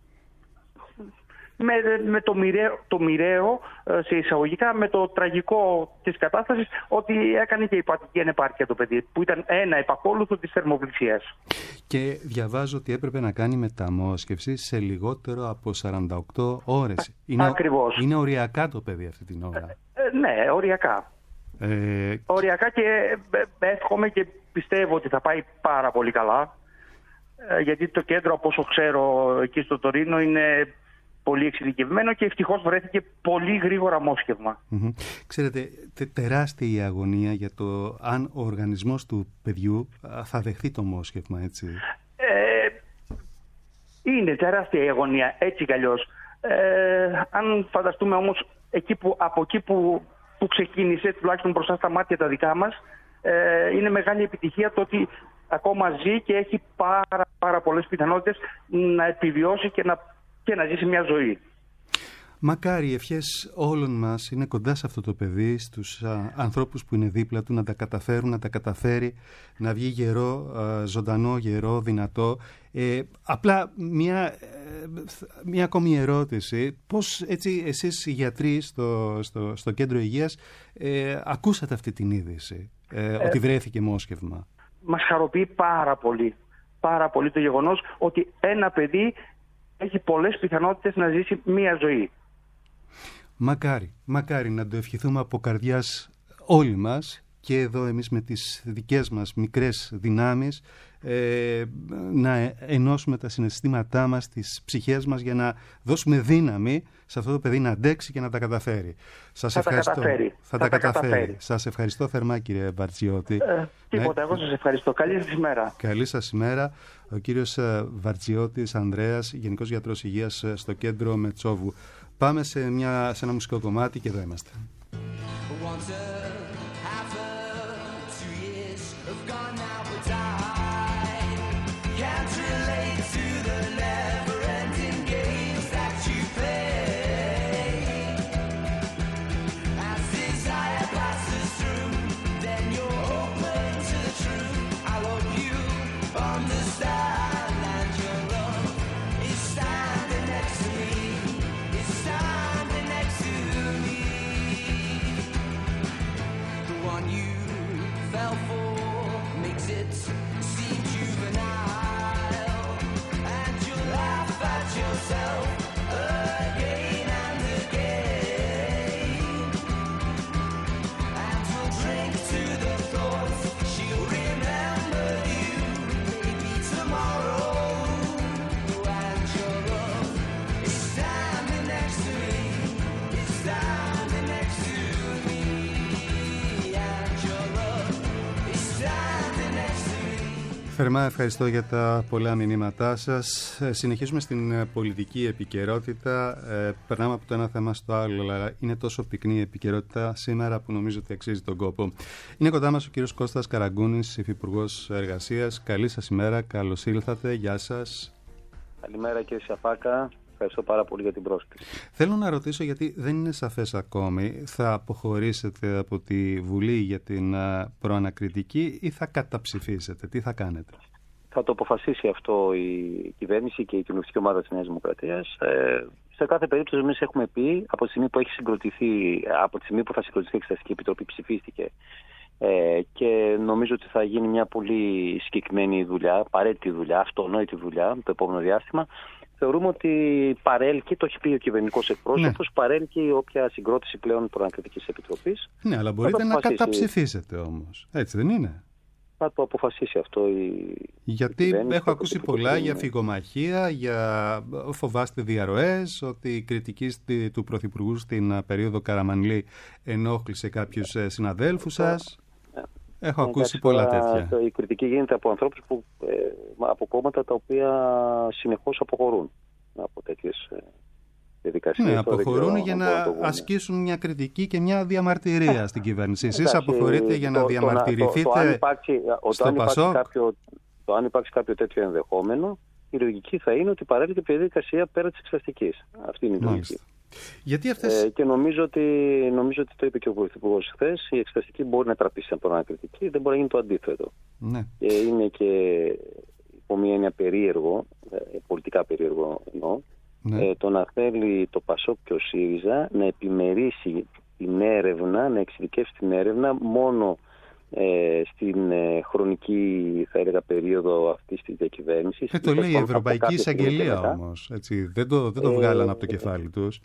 με, με το, μοιραίο, το μοιραίο, σε εισαγωγικά, με το τραγικό της κατάστασης, ότι έκανε και υπατική ανεπάρκεια το παιδί, που ήταν ένα επακόλουθο της θερμοπληξίας. Και διαβάζω ότι έπρεπε να κάνει μεταμόσχευση σε λιγότερο από σαράντα οκτώ ώρες. Είναι, Ακριβώς. Είναι οριακά το παιδί αυτή την ώρα. Ε, ε, ναι, οριακά. Ε... Οριακά, και εύχομαι και πιστεύω ότι θα πάει πάρα πολύ καλά. Ε, γιατί το κέντρο, από όσο ξέρω, εκεί στο Τωρίνο είναι πολύ εξειδικευμένο και ευτυχώς βρέθηκε πολύ γρήγορα μόσχευμα. Mm-hmm. Ξέρετε, τε, τεράστια η αγωνία για το αν ο οργανισμός του παιδιού θα δεχθεί το μόσχευμα, έτσι. Ε, είναι τεράστια η αγωνία, έτσι κι αλλιώς. Ε, αν φανταστούμε όμως εκεί που, από εκεί που, που ξεκίνησε, τουλάχιστον μπροστά στα μάτια τα δικά μας, ε, είναι μεγάλη επιτυχία το ότι ακόμα ζει και έχει πάρα, πάρα πολλές πιθανότητες να επιβιώσει και να και να ζήσει μια ζωή. Μακάρι οι ευχές όλων μας είναι κοντά σε αυτό το παιδί, στους α, ανθρώπους που είναι δίπλα του, να τα καταφέρουν, να τα καταφέρει, να βγει γερό, α, ζωντανό, γερό, δυνατό. Ε, απλά μια, μια ακόμη ερώτηση. Πώς έτσι εσείς οι γιατροί στο, στο, στο κέντρο υγείας ε, ακούσατε αυτή την είδηση, ε, ε, ότι βρέθηκε μόσχευμα? Μας χαροποιεί πάρα πολύ, πάρα πολύ το γεγονός ότι ένα παιδί έχει πολλές πιθανότητες να ζήσει μία ζωή. Μακάρι, μακάρι να το ευχηθούμε από καρδιάς όλοι μας, και εδώ εμείς με τις δικές μας μικρές δυνάμεις, ε, να ενώσουμε τα συναισθήματά μας, τις ψυχές μας, για να δώσουμε δύναμη σε αυτό το παιδί να αντέξει και να τα καταφέρει. Σας θα ευχαριστώ. Τα καταφέρει. Θα, θα τα, τα καταφέρει. καταφέρει. Σας ευχαριστώ θερμά, κύριε Βαρτζιώτη. Ε, τίποτα, ναι. Εγώ σας ευχαριστώ. Καλή σας ημέρα. Καλή σας ημέρα. Ο κύριος Βαρτζιώτης Ανδρέας, Γενικός Γιατρός Υγείας στο κέντρο Μετσόβου. Πάμε σε, μια, σε ένα μουσικό κομμάτι και εδώ είμαστε. Θερμά ευχαριστώ για τα πολλά μηνύματά σας. Συνεχίζουμε στην πολιτική επικαιρότητα. Ε, περνάμε από το ένα θέμα στο άλλο, αλλά είναι τόσο πυκνή η επικαιρότητα σήμερα που νομίζω ότι αξίζει τον κόπο. Είναι κοντά μας ο κύριος Κώστας Καραγκούνης, Υφυπουργός Εργασίας. Καλή σας ημέρα, καλώς ήλθατε, γεια σας. Καλημέρα κύριε Σαφάκα. Ευχαριστώ πάρα πολύ για την πρόσκληση. Θέλω να ρωτήσω, γιατί δεν είναι σαφές ακόμη, θα αποχωρήσετε από τη Βουλή για την προανακριτική ή θα καταψηφίσετε, τι θα κάνετε? Θα το αποφασίσει αυτό η κυβέρνηση και η κοινοβουλευτική ομάδα της Νέας Δημοκρατίας. Ε, σε κάθε περίπτωση, εμείς έχουμε πει από τη στιγμή που έχει συγκροτηθεί, από τη στιγμή που θα συγκροτηθεί η Εξεταστική Επιτροπή, ψηφίστηκε. Ε, και νομίζω ότι θα γίνει μια πολύ συγκεκριμένη δουλειά, απαραίτητη δουλειά, αυτονόητη δουλειά το επόμενο διάστημα. Θεωρούμε ότι παρέλκει, το έχει πει ο κυβερνητικός εκπρόσωπος, ναι. παρέλκει όποια συγκρότηση πλέον προανακριτικής επιτροπής. Ναι, αλλά μπορείτε να καταψηφίσετε όμως. Έτσι δεν είναι? Θα το αποφασίσει αυτό η. Γιατί η έχω ακούσει πολλά για φυγομαχία, για φοβάστε διαρροές, ότι η κριτική του Πρωθυπουργού στην περίοδο Καραμανλή ενόχλησε κάποιους συναδέλφους σας. Έχω ακούσει Εντάξει, πολλά τέτοια. Η κριτική γίνεται από ανθρώπους που, ε, από κόμματα τα οποία συνεχώς αποχωρούν από τέτοιες διαδικασίες. Ναι, αποχωρούν για να το ασκήσουν μια κριτική και μια διαμαρτυρία στην κυβέρνηση. Εσείς αποχωρείτε για να το, διαμαρτυρηθείτε το, το, το, αν υπάρξει, στο Πασόκ. Κάποιο, το αν υπάρξει κάποιο τέτοιο ενδεχόμενο, η λογική θα είναι ότι παρέλκει η διαδικασία πέρα της εξεταστικής. Αυτή είναι η λογική. Γιατί αυτές... ε, και νομίζω ότι, νομίζω ότι το είπε και ο Πρωθυπουργός χθες, η εξεταστική μπορεί να τραπεί σε προανακριτική, δεν μπορεί να γίνει το αντίθετο. Ναι. Και είναι και υπό μία έννοια περίεργο, ε, πολιτικά περίεργο εννοώ, ναι. ε, το να θέλει το Πασόκ και ο ΣΥΡΙΖΑ να επιμερίσει την έρευνα, να εξειδικεύσει την έρευνα μόνο ε, στην ε, χρονική, θα έλεγα, περίοδο αυτής της διακυβέρνησης. Ε, το λέει η Ευρωπαϊκή Εισαγγελία όμως, έτσι, δεν το, δεν το βγάλαν ε, από το κεφάλι τους.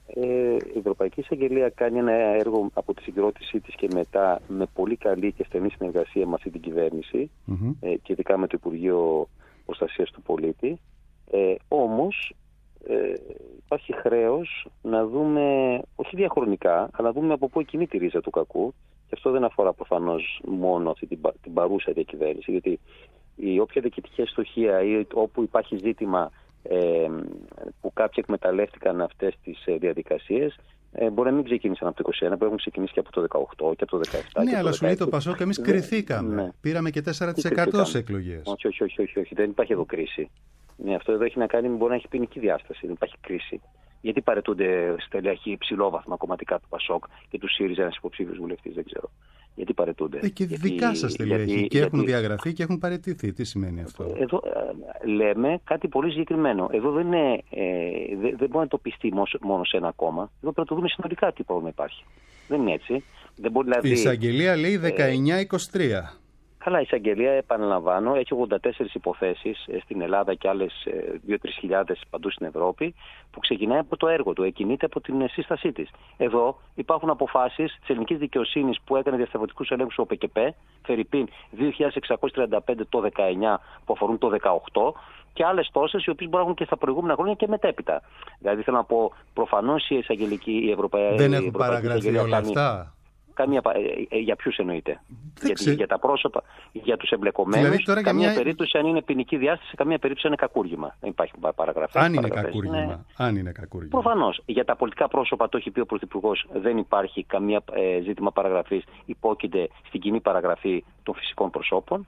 Ε, η Ευρωπαϊκή Εισαγγελία κάνει ένα έργο από τη συγκρότησή της και μετά με πολύ καλή και στενή συνεργασία με αυτή την κυβέρνηση mm-hmm. ε, και ειδικά με το Υπουργείο Προστασίας του Πολίτη. Ε, όμως ε, υπάρχει χρέος να δούμε, όχι διαχρονικά, αλλά να δούμε από πού κινείται η ρίζα του κακού. Και αυτό δεν αφορά προφανώς μόνο αυτή την, την παρούσα διακυβέρνηση, γιατί η όποια διοικητική αστοχία ή όπου υπάρχει ζήτημα ε, που κάποιοι εκμεταλλεύτηκαν αυτές τις ε, διαδικασίες, ε, μπορεί να μην ξεκίνησαν από το είκοσι ένα, μπορεί να έχουν ξεκινήσει και από το δεκαοκτώ και από το δεκαεπτά. Ναι, και αλλά το σου λέει το Πασόκ, εμείς κρυθήκαμε. Ναι. Πήραμε και τέσσερα τοις εκατό σε εκλογές. Όχι, όχι, όχι, όχι, όχι, δεν υπάρχει εδώ κρίση. Ναι, αυτό εδώ έχει να κάνει, μπορεί να έχει ποινική διάσταση, δεν υπάρχει κρίση. Γιατί παρετούνται στελέχη υψηλόβαθμα κομματικά του Πασόκ και του ΣΥΡΙΖΑ ένας υποψήφιος βουλευτής, δεν ξέρω. Γιατί παρετούνται. Ε, και γιατί, δικά σας στελέχη γιατί, και γιατί, έχουν διαγραφεί και έχουν παρετηθεί. Τι σημαίνει αυτό? Εδώ ε, λέμε κάτι πολύ συγκεκριμένο. Εδώ δεν, είναι, ε, δεν, δεν μπορεί να το πιστεί μόνο σε ένα κόμμα. Εδώ πρέπει να το δούμε συνολικά τι πρόβλημα υπάρχει. Δεν είναι έτσι. Δεν μπορεί, δηλαδή, η εισαγγελία λέει δεκαεννιά είκοσι τρία. Καλά, η εισαγγελία, επαναλαμβάνω, έχει ογδόντα τέσσερις υποθέσεις στην Ελλάδα και άλλες δύο με τρεις χιλιάδες παντού στην Ευρώπη, που ξεκινάει από το έργο του, εκκινείται από την σύστασή της. Εδώ υπάρχουν αποφάσεις της ελληνικής δικαιοσύνης που έκανε διασταυρωτικούς ελέγχους ο ΠΚΠ, Φερρυπίν δύο χιλιάδες εξακόσιες τριάντα πέντε το δεκαεννιά που αφορούν το δεκαοκτώ, και άλλες τόσες οι οποίες μπορεί να έχουν και στα προηγούμενα χρόνια και μετέπειτα. Δηλαδή θέλω να πω, προφανώς η εισαγγελική, η Ευρωπαϊκή. Δεν έχουν παραγραφεί όλα αυτά. Καμία, ε, για ποιους εννοείται? Για, για τα πρόσωπα, για τους εμπλεκομένους. Δηλαδή, τώρα καμία μια... περίπτωση, αν είναι ποινική διάσταση, καμία περίπτωση είναι κακούργημα. Δεν υπάρχει παραγραφή. Αν είναι κακούργημα. Ναι. Αν είναι κακούργημα. Προφανώς. Για τα πολιτικά πρόσωπα, το έχει πει ο Πρωθυπουργός, δεν υπάρχει καμία ε, ζήτημα παραγραφής. Υπόκειται στην κοινή παραγραφή των φυσικών προσώπων.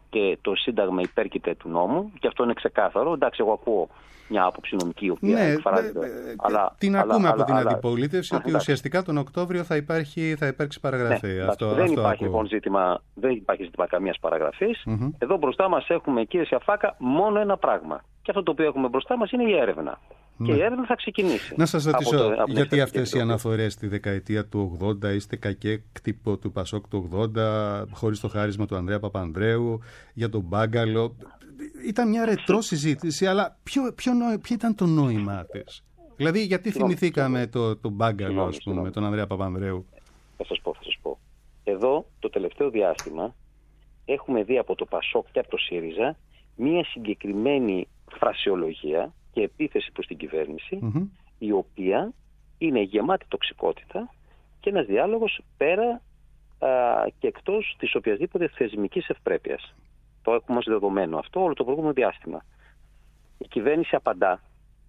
και το Σύνταγμα υπέρκειται του νόμου, και αυτό είναι ξεκάθαρο. Εντάξει, εγώ ακούω μια άποψη νομική η οποία ναι, εκφράζεται. Ναι, αλλά, την αλλά, ακούμε αλλά, από την αλλά, αντιπολίτευση ότι εντάξει. ουσιαστικά τον Οκτώβριο θα, υπάρχει, θα υπάρξει παραγραφή. Ναι, αυτό, δεν, αυτό υπάρχει, λοιπόν, ζήτημα, δεν υπάρχει ζήτημα καμίας παραγραφής. Mm-hmm. Εδώ μπροστά μας έχουμε, κύριε Σιαφάκα, μόνο ένα πράγμα. Και αυτό το οποίο έχουμε μπροστά μας είναι η έρευνα. Ναι. Και η έρευνα θα ξεκινήσει. Να σας ρωτήσω, το, γιατί αυτές οι αναφορές στη δεκαετία του ογδόντα, είστε κακέκτυπο του Πασόκ του ογδόντα, χωρίς το χάρισμα του Ανδρέα Παπανδρέου, για τον Μπάγκαλο. Ήταν μια ρετρό συζήτηση, αλλά ποιο, ποιο, ποιο ήταν το νόημά της? Δηλαδή, γιατί θυμηθήκαμε το, το Μπάγκαλο, ας πούμε, τον Ανδρέα Παπανδρέου? Θα σας πω, θα σας πω. Εδώ, το τελευταίο διάστημα, έχουμε δει από το Πασόκ και από το ΣΥΡΙΖΑ μια συγκεκριμένη φρασιολογία και επίθεση προς την κυβέρνηση, mm-hmm. η οποία είναι γεμάτη τοξικότητα και ένας διάλογος πέρα α, και εκτός της οποιασδήποτε θεσμικής ευπρέπειας. Το έχουμε ως δεδομένο αυτό όλο το προηγούμενο διάστημα. Η κυβέρνηση απαντά,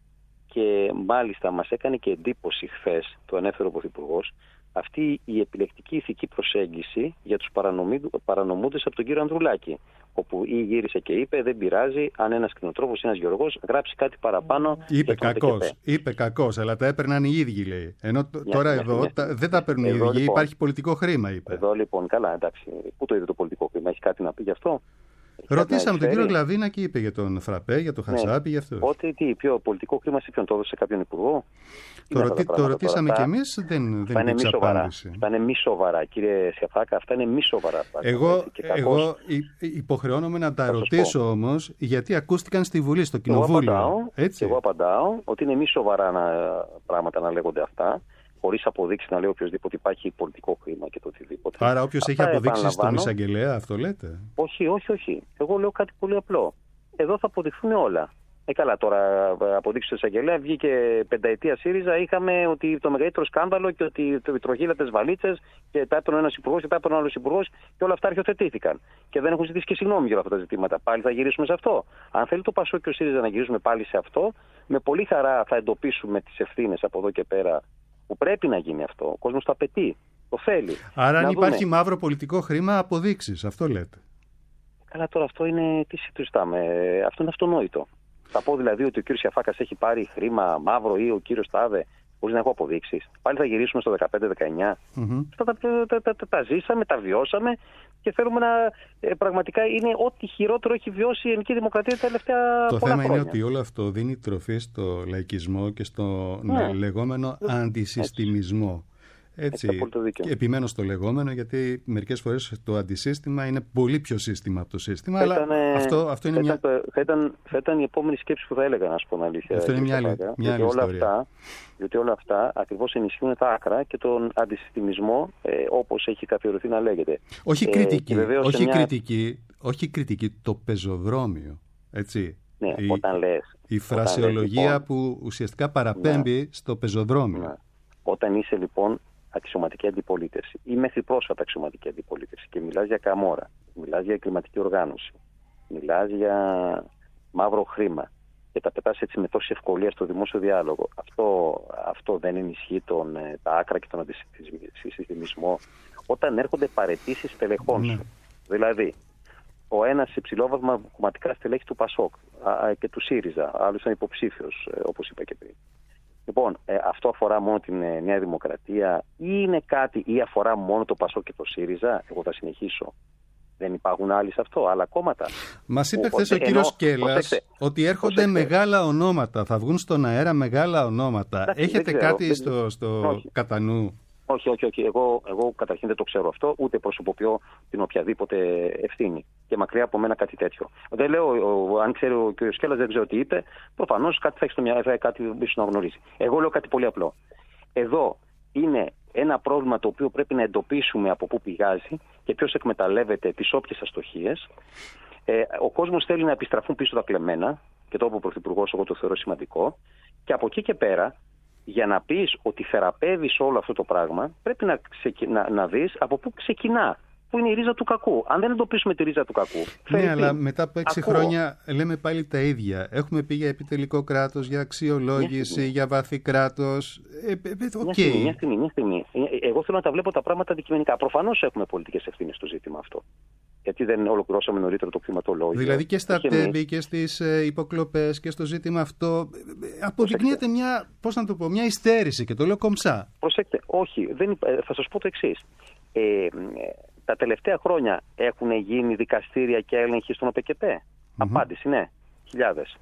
και μάλιστα μας έκανε και εντύπωση χθες, το ανέφερε ο Πρωθυπουργός, αυτή η επιλεκτική ηθική προσέγγιση για τους παρανομούντες από τον κύριο Ανδρουλάκη, όπου ή γύρισε και είπε δεν πειράζει αν ένας κτηνοτρόφος ή ένας γεωργός γράψει κάτι παραπάνω. Είπε κακός, είπε κακός, αλλά τα έπαιρναν οι ίδιοι, λέει. Ενώ yeah, τώρα yeah, εδώ yeah. Τα, δεν τα παίρνουν οι ίδιοι, λοιπόν, υπάρχει πολιτικό χρήμα, είπε. Εδώ λοιπόν, καλά, εντάξει, πού το είδε το πολιτικό χρήμα, έχει κάτι να πει γι' αυτό? Ρωτήσαμε τον κύριο Γλαβίνα και είπε για τον Φραπέ, για τον Χασάπη, ναι, για αυτό. Ότι τι, ποιο πολιτικό χρήμα σε ποιον το έδωσε, κάποιον υπουργό? Το, ρωτη, το ρωτήσαμε τώρα, κι εμείς, δεν, δεν υπήρξε απάντηση. Αυτά είναι μη σοβαρά, κύριε Σιαφάκα, αυτά είναι μη σοβαρά. Εγώ, εγώ υποχρεώνομαι να τα ρωτήσω όμως, γιατί ακούστηκαν στη Βουλή, στο Κοινοβούλιο. Εγώ απαντάω, έτσι. Εγώ απαντάω ότι είναι μη σοβαρά να, πράγματα να λέγονται αυτά, χωρίς αποδείξει να λέει οποιοδήποτε υπάρχει πολιτικό χρήμα και το οτιδήποτε. Άρα όποιος έχει αποδείξει στον εισαγγελέα, αυτό λέτε? Όχι, όχι, όχι. Εγώ λέω κάτι πολύ απλό. Εδώ θα αποδειχθούν όλα. Ε, καλά, τώρα αποδείξει του εισαγγελέα, βγήκε πενταετία ΣΥΡΙΖΑ, είχαμε ότι το μεγαλύτερο σκάνδαλο και ότι το τροχύλατες βαλίτσες και τα έπαιρνε ένας υπουργός και τα έπαιρνε άλλος υπουργός και όλα αυτά αρχιοθετήθηκαν. Και δεν έχουν ζητήσει και συγγνώμη για αυτά τα ζητήματα. Πάλι θα γυρίσουμε σε αυτό. Αν θέλει το Πασόκ και ο ΣΥΡΙΖΑ να γυρίσουμε πάλι σε αυτό, με πολύ χαρά θα εντοπίσουμε τις ευθύνες από εδώ και πέρα που πρέπει να γίνει αυτό. Ο κόσμος το απαιτεί, το θέλει. Άρα, αν υπάρχει μαύρο πολιτικό χρήμα, αποδείξεις, αυτό λέτε? Καλά, τώρα αυτό είναι. Τι συζητάμε, αυτό είναι αυτονόητο. Θα πω δηλαδή ότι ο κύριος Σιαφάκας έχει πάρει χρήμα μαύρο ή ο κύριος Τάδε, χωρίς να έχω αποδείξεις. Πάλι θα γυρίσουμε στο δεκαπέντε δεκαεννιά. Mm-hmm. Αυτά τα, τα, τα, τα, τα, τα ζήσαμε, τα βιώσαμε και θέλουμε να. Ε, πραγματικά είναι ό,τι χειρότερο έχει βιώσει η ελληνική δημοκρατία τα τελευταία το πολλά θέμα χρόνια. Είναι ότι όλο αυτό δίνει τροφή στο λαϊκισμό και στο ναι. λεγόμενο ναι. αντισυστημισμό. Έτσι, και επιμένω στο λεγόμενο, γιατί μερικές φορές το αντισύστημα είναι πολύ πιο σύστημα από το σύστημα. Θα αλλά ήταν, αυτό, αυτό είναι θα μια. Ήταν, θα, ήταν, θα ήταν η επόμενη σκέψη που θα έλεγα, να σου πω την αλήθεια. Αυτό είναι μια άλλη, μια άλλη όλα ιστορία. Αυτά, γιατί όλα αυτά ακριβώς ενισχύουν τα άκρα και τον αντισυστημισμό, ε, όπως έχει καθιερωθεί να λέγεται. Όχι ε, κριτική, όχι, μια... κριτική, όχι κριτική, το πεζοδρόμιο. Έτσι. Ναι, η, όταν λες, η φρασιολογία όταν λες, που ουσιαστικά παραπέμπει ναι. στο πεζοδρόμιο. Ναι. Όταν είσαι λοιπόν αξιωματική αντιπολίτευση ή μέχρι πρόσφατα αξιωματική αντιπολίτευση και μιλάς για Καμόρα, μιλάς για κλιματική οργάνωση, μιλάς για μαύρο χρήμα και τα πετάς έτσι με τόση ευκολία στο δημόσιο διάλογο, αυτό, αυτό δεν ενισχύει τον, τα άκρα και τον αντισυστημισμό? Όταν έρχονται παραιτήσεις στελεχών σου, δηλαδή ο ένας υψηλόβαθμα κομματικά στελέχη του Πασόκ α, και του ΣΥΡΙΖΑ, άλλος ήταν υποψήφιος, όπως είπα και πριν. Λοιπόν, ε, αυτό αφορά μόνο την ε, Νέα Δημοκρατία ή είναι κάτι ή αφορά μόνο το Πασόκ και το ΣΥΡΙΖΑ? Εγώ θα συνεχίσω. Δεν υπάρχουν άλλοι σε αυτό, άλλα κόμματα? Μας είπε χθες ο κύριος Κέλλας ότι έρχονται προσέξτε. μεγάλα ονόματα, θα βγουν στον αέρα μεγάλα ονόματα. Εντάξει, έχετε ξέρω, κάτι δεν... στο, στο κατά νου? Όχι, όχι, όχι. Εγώ, εγώ καταρχήν δεν το ξέρω αυτό, ούτε προσωποποιώ την οποιαδήποτε ευθύνη. Και μακριά από μένα κάτι τέτοιο. Δεν λέω, ο, αν ξέρει ο κ. Κέλλας, δεν ξέρω τι είπε, προφανώς κάτι θα έχει στο μυαλό, κάτι ίσως να γνωρίζει. Εγώ λέω κάτι πολύ απλό. Εδώ είναι ένα πρόβλημα το οποίο πρέπει να εντοπίσουμε από πού πηγάζει και ποιος εκμεταλλεύεται τις όποιες αστοχίες. Ε, ο κόσμος θέλει να επιστραφούν πίσω τα κλεμμένα, και το είπε ο Πρωθυπουργός, εγώ το θεωρώ σημαντικό. Και από εκεί και πέρα, για να πεις ότι θεραπεύεις όλο αυτό το πράγμα, πρέπει να, ξεκι... να, να δεις από πού ξεκινά. που είναι η ρίζα του κακού. Αν δεν εντοπίσουμε τη ρίζα του κακού. Ναι, αλλά μετά από έξι ακούω. χρόνια λέμε πάλι τα ίδια. Έχουμε πει για επιτελικό κράτος, για αξιολόγηση, για βαθύ κράτος. Ε, ε, ε, okay. μια, στιγμή, μια στιγμή, μια στιγμή. Εγώ θέλω να τα βλέπω τα πράγματα αντικειμενικά. Προφανώς έχουμε πολιτικές ευθύνες στο ζήτημα αυτό. Γιατί δεν ολοκληρώσαμε νωρίτερα το κτηματολόγιο. Δηλαδή και στα τέμπη και στις ε, υποκλοπές και στο ζήτημα αυτό αποδεικνύεται μια, πώς να το πω, μια υστέρηση, και το λέω κομψά. Προσέξτε, όχι, δεν, θα σας πω το εξής. Ε, τα τελευταία χρόνια έχουν γίνει δικαστήρια και έλεγχοι στον ΟΠΕΚΕΠΕ. Mm-hmm. Απάντηση ναι, χιλιάδες.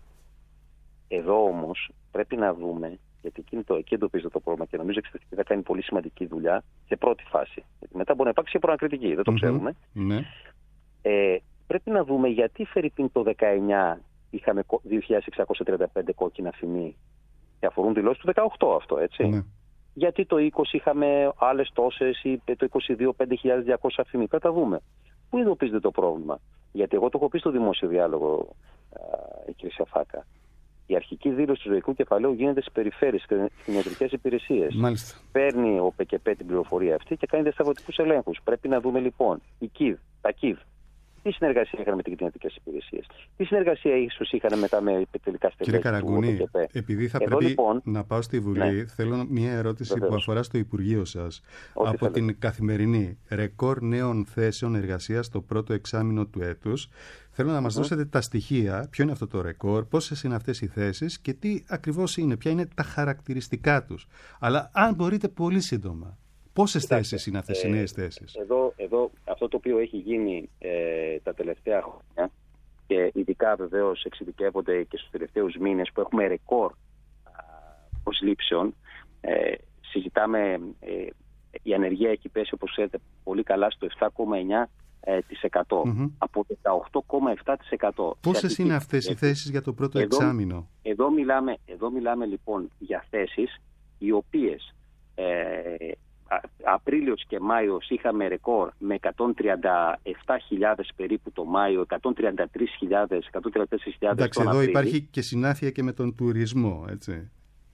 Εδώ όμως πρέπει να δούμε, γιατί εκεί, το, εκεί εντοπίζεται το πρόβλημα και νομίζω η εξεταστική θα κάνει πολύ σημαντική δουλειά σε πρώτη φάση. Γιατί μετά μπορεί να υπάρξει και προανακριτική, δεν το mm-hmm. ξέρουμε. Mm-hmm. Ε, πρέπει να δούμε γιατί φερειπίν το δεκαεννιά είχαμε δύο χιλιάδες εξακόσια τριάντα πέντε κόκκινα φημί και αφορούν δηλώσεις του δεκαοκτώ αυτό, έτσι. Mm-hmm. Γιατί το είκοσι είχαμε άλλες τόσες ή το είκοσι δύο πέντε χιλιάδες διακόσια φημί. Πρέπει να δούμε. Πού ειδοποιείται το πρόβλημα. Γιατί εγώ το έχω πει στο δημόσιο διάλογο, α, κύριε Σαφάκα. Η αρχική δήλωση του ζωικού κεφαλαίου γίνεται στις περιφέρειες και στις ιατρικές υπηρεσίες. Μάλιστα. Παίρνει ο ΠΚΠ την πληροφορία αυτή και κάνει διασταυρωτικούς ελέγχους. Πρέπει να δούμε λοιπόν η ΚΙΒ, τα ΚΙΒ. Τι συνεργασία είχαν με τις κτηνιατρικές υπηρεσίες, τι συνεργασία ίσως είχαν μετά με τελικά στελέχη. Κύριε Καραγκούνη, επειδή θα Εδώ, πρέπει λοιπόν, να πάω στη Βουλή, ναι. θέλω μια ερώτηση Βεβαίως. που αφορά στο Υπουργείο σας. Ό,τι από θέλετε. Την καθημερινή ρεκόρ νέων θέσεων εργασίας στο πρώτο εξάμηνο του έτους. Θέλω να μας mm-hmm. δώσετε τα στοιχεία, ποιο είναι αυτό το ρεκόρ, πόσες είναι αυτές οι θέσεις και τι ακριβώς είναι, ποια είναι τα χαρακτηριστικά τους. Αλλά αν μπορείτε πολύ σύντομα. Πόσες θέσεις είναι αυτές οι νέες θέσεις? Εδώ, εδώ αυτό το οποίο έχει γίνει ε, τα τελευταία χρόνια και ειδικά βεβαίως εξειδικεύονται και στους τελευταίους μήνες που έχουμε ρεκόρ προσλήψεων. Ε, συζητάμε, ε, η ανεργία έχει πέσει όπως ξέρετε πολύ καλά στο επτά κόμμα εννιά τοις εκατό mm-hmm. από δεκαοκτώ κόμμα επτά τοις εκατό. Πόσες είναι αυτές οι θέσεις για το πρώτο εδώ, εξάμηνο? Εδώ μιλάμε, εδώ μιλάμε λοιπόν για θέσεις οι οποίες ε, Απρίλιος και Μάιος είχαμε ρεκόρ με εκατόν τριάντα επτά χιλιάδες περίπου το Μάιο, εκατόν τριάντα τρεις χιλιάδες, εκατόν τριάντα τέσσερις χιλιάδες. Εντάξει, εδώ Απρίλη. Υπάρχει και συνάφεια και με τον τουρισμό, έτσι.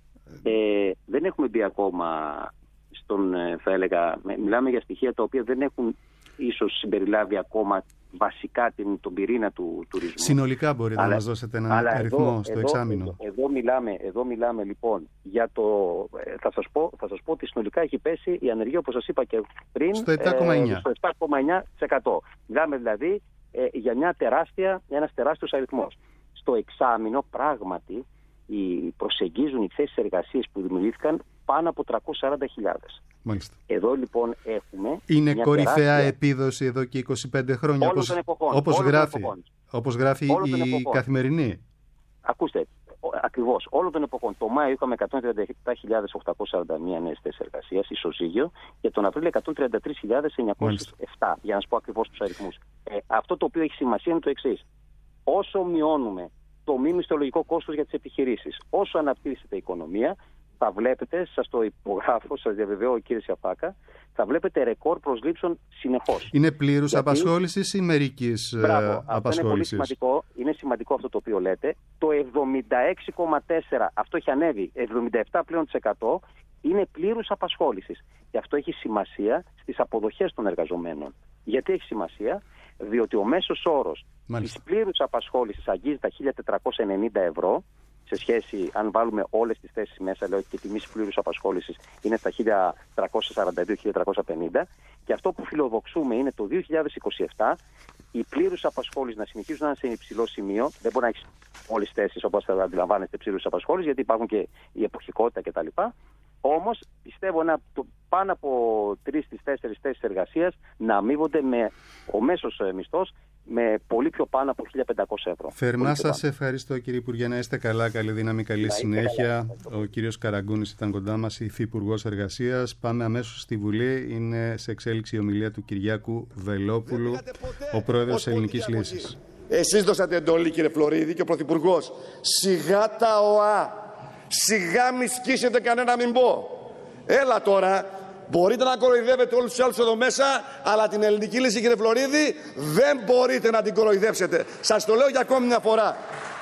Ε, δεν έχουμε μπει ακόμα στον, θα έλεγα, μιλάμε για στοιχεία τα οποία δεν έχουν ίσως συμπεριλάβει ακόμα βασικά την, τον πυρήνα του τουρισμού. Συνολικά μπορείτε αλλά, να μας δώσετε έναν αριθμό εδώ, στο εδώ, εξάμηνο. Εδώ, εδώ, μιλάμε, εδώ μιλάμε λοιπόν για το... Θα σας, πω, θα σας πω ότι συνολικά έχει πέσει η ανεργία, όπως σας είπα και πριν, στο επτά κόμμα εννιά τοις εκατό. Μιλάμε δηλαδή ε, για μια τεράστια, ένας τεράστιος αριθμός. Στο εξάμηνο πράγματι οι, προσεγγίζουν οι θέσεις εργασίας που δημιουργήθηκαν πάνω από τριακόσιες σαράντα χιλιάδες. Μάλιστα. Εδώ λοιπόν έχουμε. Είναι κορυφαία τεράστια... επίδοση εδώ και είκοσι πέντε χρόνια. Όλων των εποχών. Όπως γράφει, όπως γράφει η Καθημερινή. Ακούστε, ακριβώς. Όλων των εποχών. Το Μάιο είχαμε εκατόν τριάντα επτά χιλιάδες οκτακόσιες σαράντα μία νέες θέσεις εργασίας, ισοζύγιο, και τον Απρίλιο εκατόν τριάντα τρεις χιλιάδες εννιακόσιες επτά. Για να σας πω ακριβώς τους αριθμούς. Ε, αυτό το οποίο έχει σημασία είναι το εξής. Όσο μειώνουμε το μη μισθολογικό κόστος για τις επιχειρήσεις, όσο αναπτύσσεται η οικονομία, θα βλέπετε, σας το υπογράφω, σας διαβεβαιώ κύριε Σιαφάκα, θα βλέπετε ρεκόρ προσλήψεων συνεχώς. Είναι πλήρους Γιατί... απασχόλησης ή μερικής Μπράβο, απασχόλησης? Αυτό είναι πολύ σημαντικό. Είναι σημαντικό αυτό το οποίο λέτε. Το εβδομήντα έξι κόμμα τέσσερα, αυτό έχει ανέβει, εβδομήντα επτά πλέον τοις εκατό, είναι πλήρους απασχόλησης. Και αυτό έχει σημασία στις αποδοχές των εργαζομένων. Γιατί έχει σημασία? Διότι ο μέσος όρος της πλήρους απασχόλησης αγγίζει τα χίλια τετρακόσια ενενήντα ευρώ, σε σχέση, αν βάλουμε όλες τις θέσεις μέσα, λέω και τιμή πλήρους απασχόλησης είναι στα χίλια τριακόσια σαράντα δύο με χίλια τριακόσια πενήντα, και αυτό που φιλοδοξούμε είναι το δύο χιλιάδες είκοσι επτά η πλήρους απασχόληση να συνεχίζουν να είναι σε υψηλό σημείο. Δεν μπορεί να έχει όλες τις θέσεις όπως θα αντιλαμβάνεστε πλήρους απασχόληση, γιατί υπάρχουν και η εποχικότητα κτλ. Όμως πιστεύω να το, πάνω από τρεις στις τέσσερις θέσεις εργασίας να αμείβονται με ο μέσος μισθός με πολύ πιο πάνω από χίλια πεντακόσια ευρώ. Θερμά σας ευχαριστώ κύριε Υπουργέ, να είστε καλά, καλή δύναμη, καλή συνέχεια. Καλά. Ο κύριος Καραγκούνης ήταν κοντά μας, Υφυπουργός Εργασίας. Πάμε αμέσως στη Βουλή. Είναι σε εξέλιξη η ομιλία του Κυριάκου Βελόπουλου, ο πρόεδρος Ελληνικής Λύσης. Εσείς δώσατε εντολή κύριε Φλωρίδη και ο Πρωθυπουργός. Σιγά τα ΟΑ, σιγά μη σκίσετε κανένα μην πω. Έλα τώρα. Μπορείτε να κοροϊδεύετε όλους τους άλλους εδώ μέσα, αλλά την Ελληνική Λύση, κύριε Φλωρίδη, δεν μπορείτε να την κοροϊδέψετε. Σας το λέω για ακόμη μια φορά.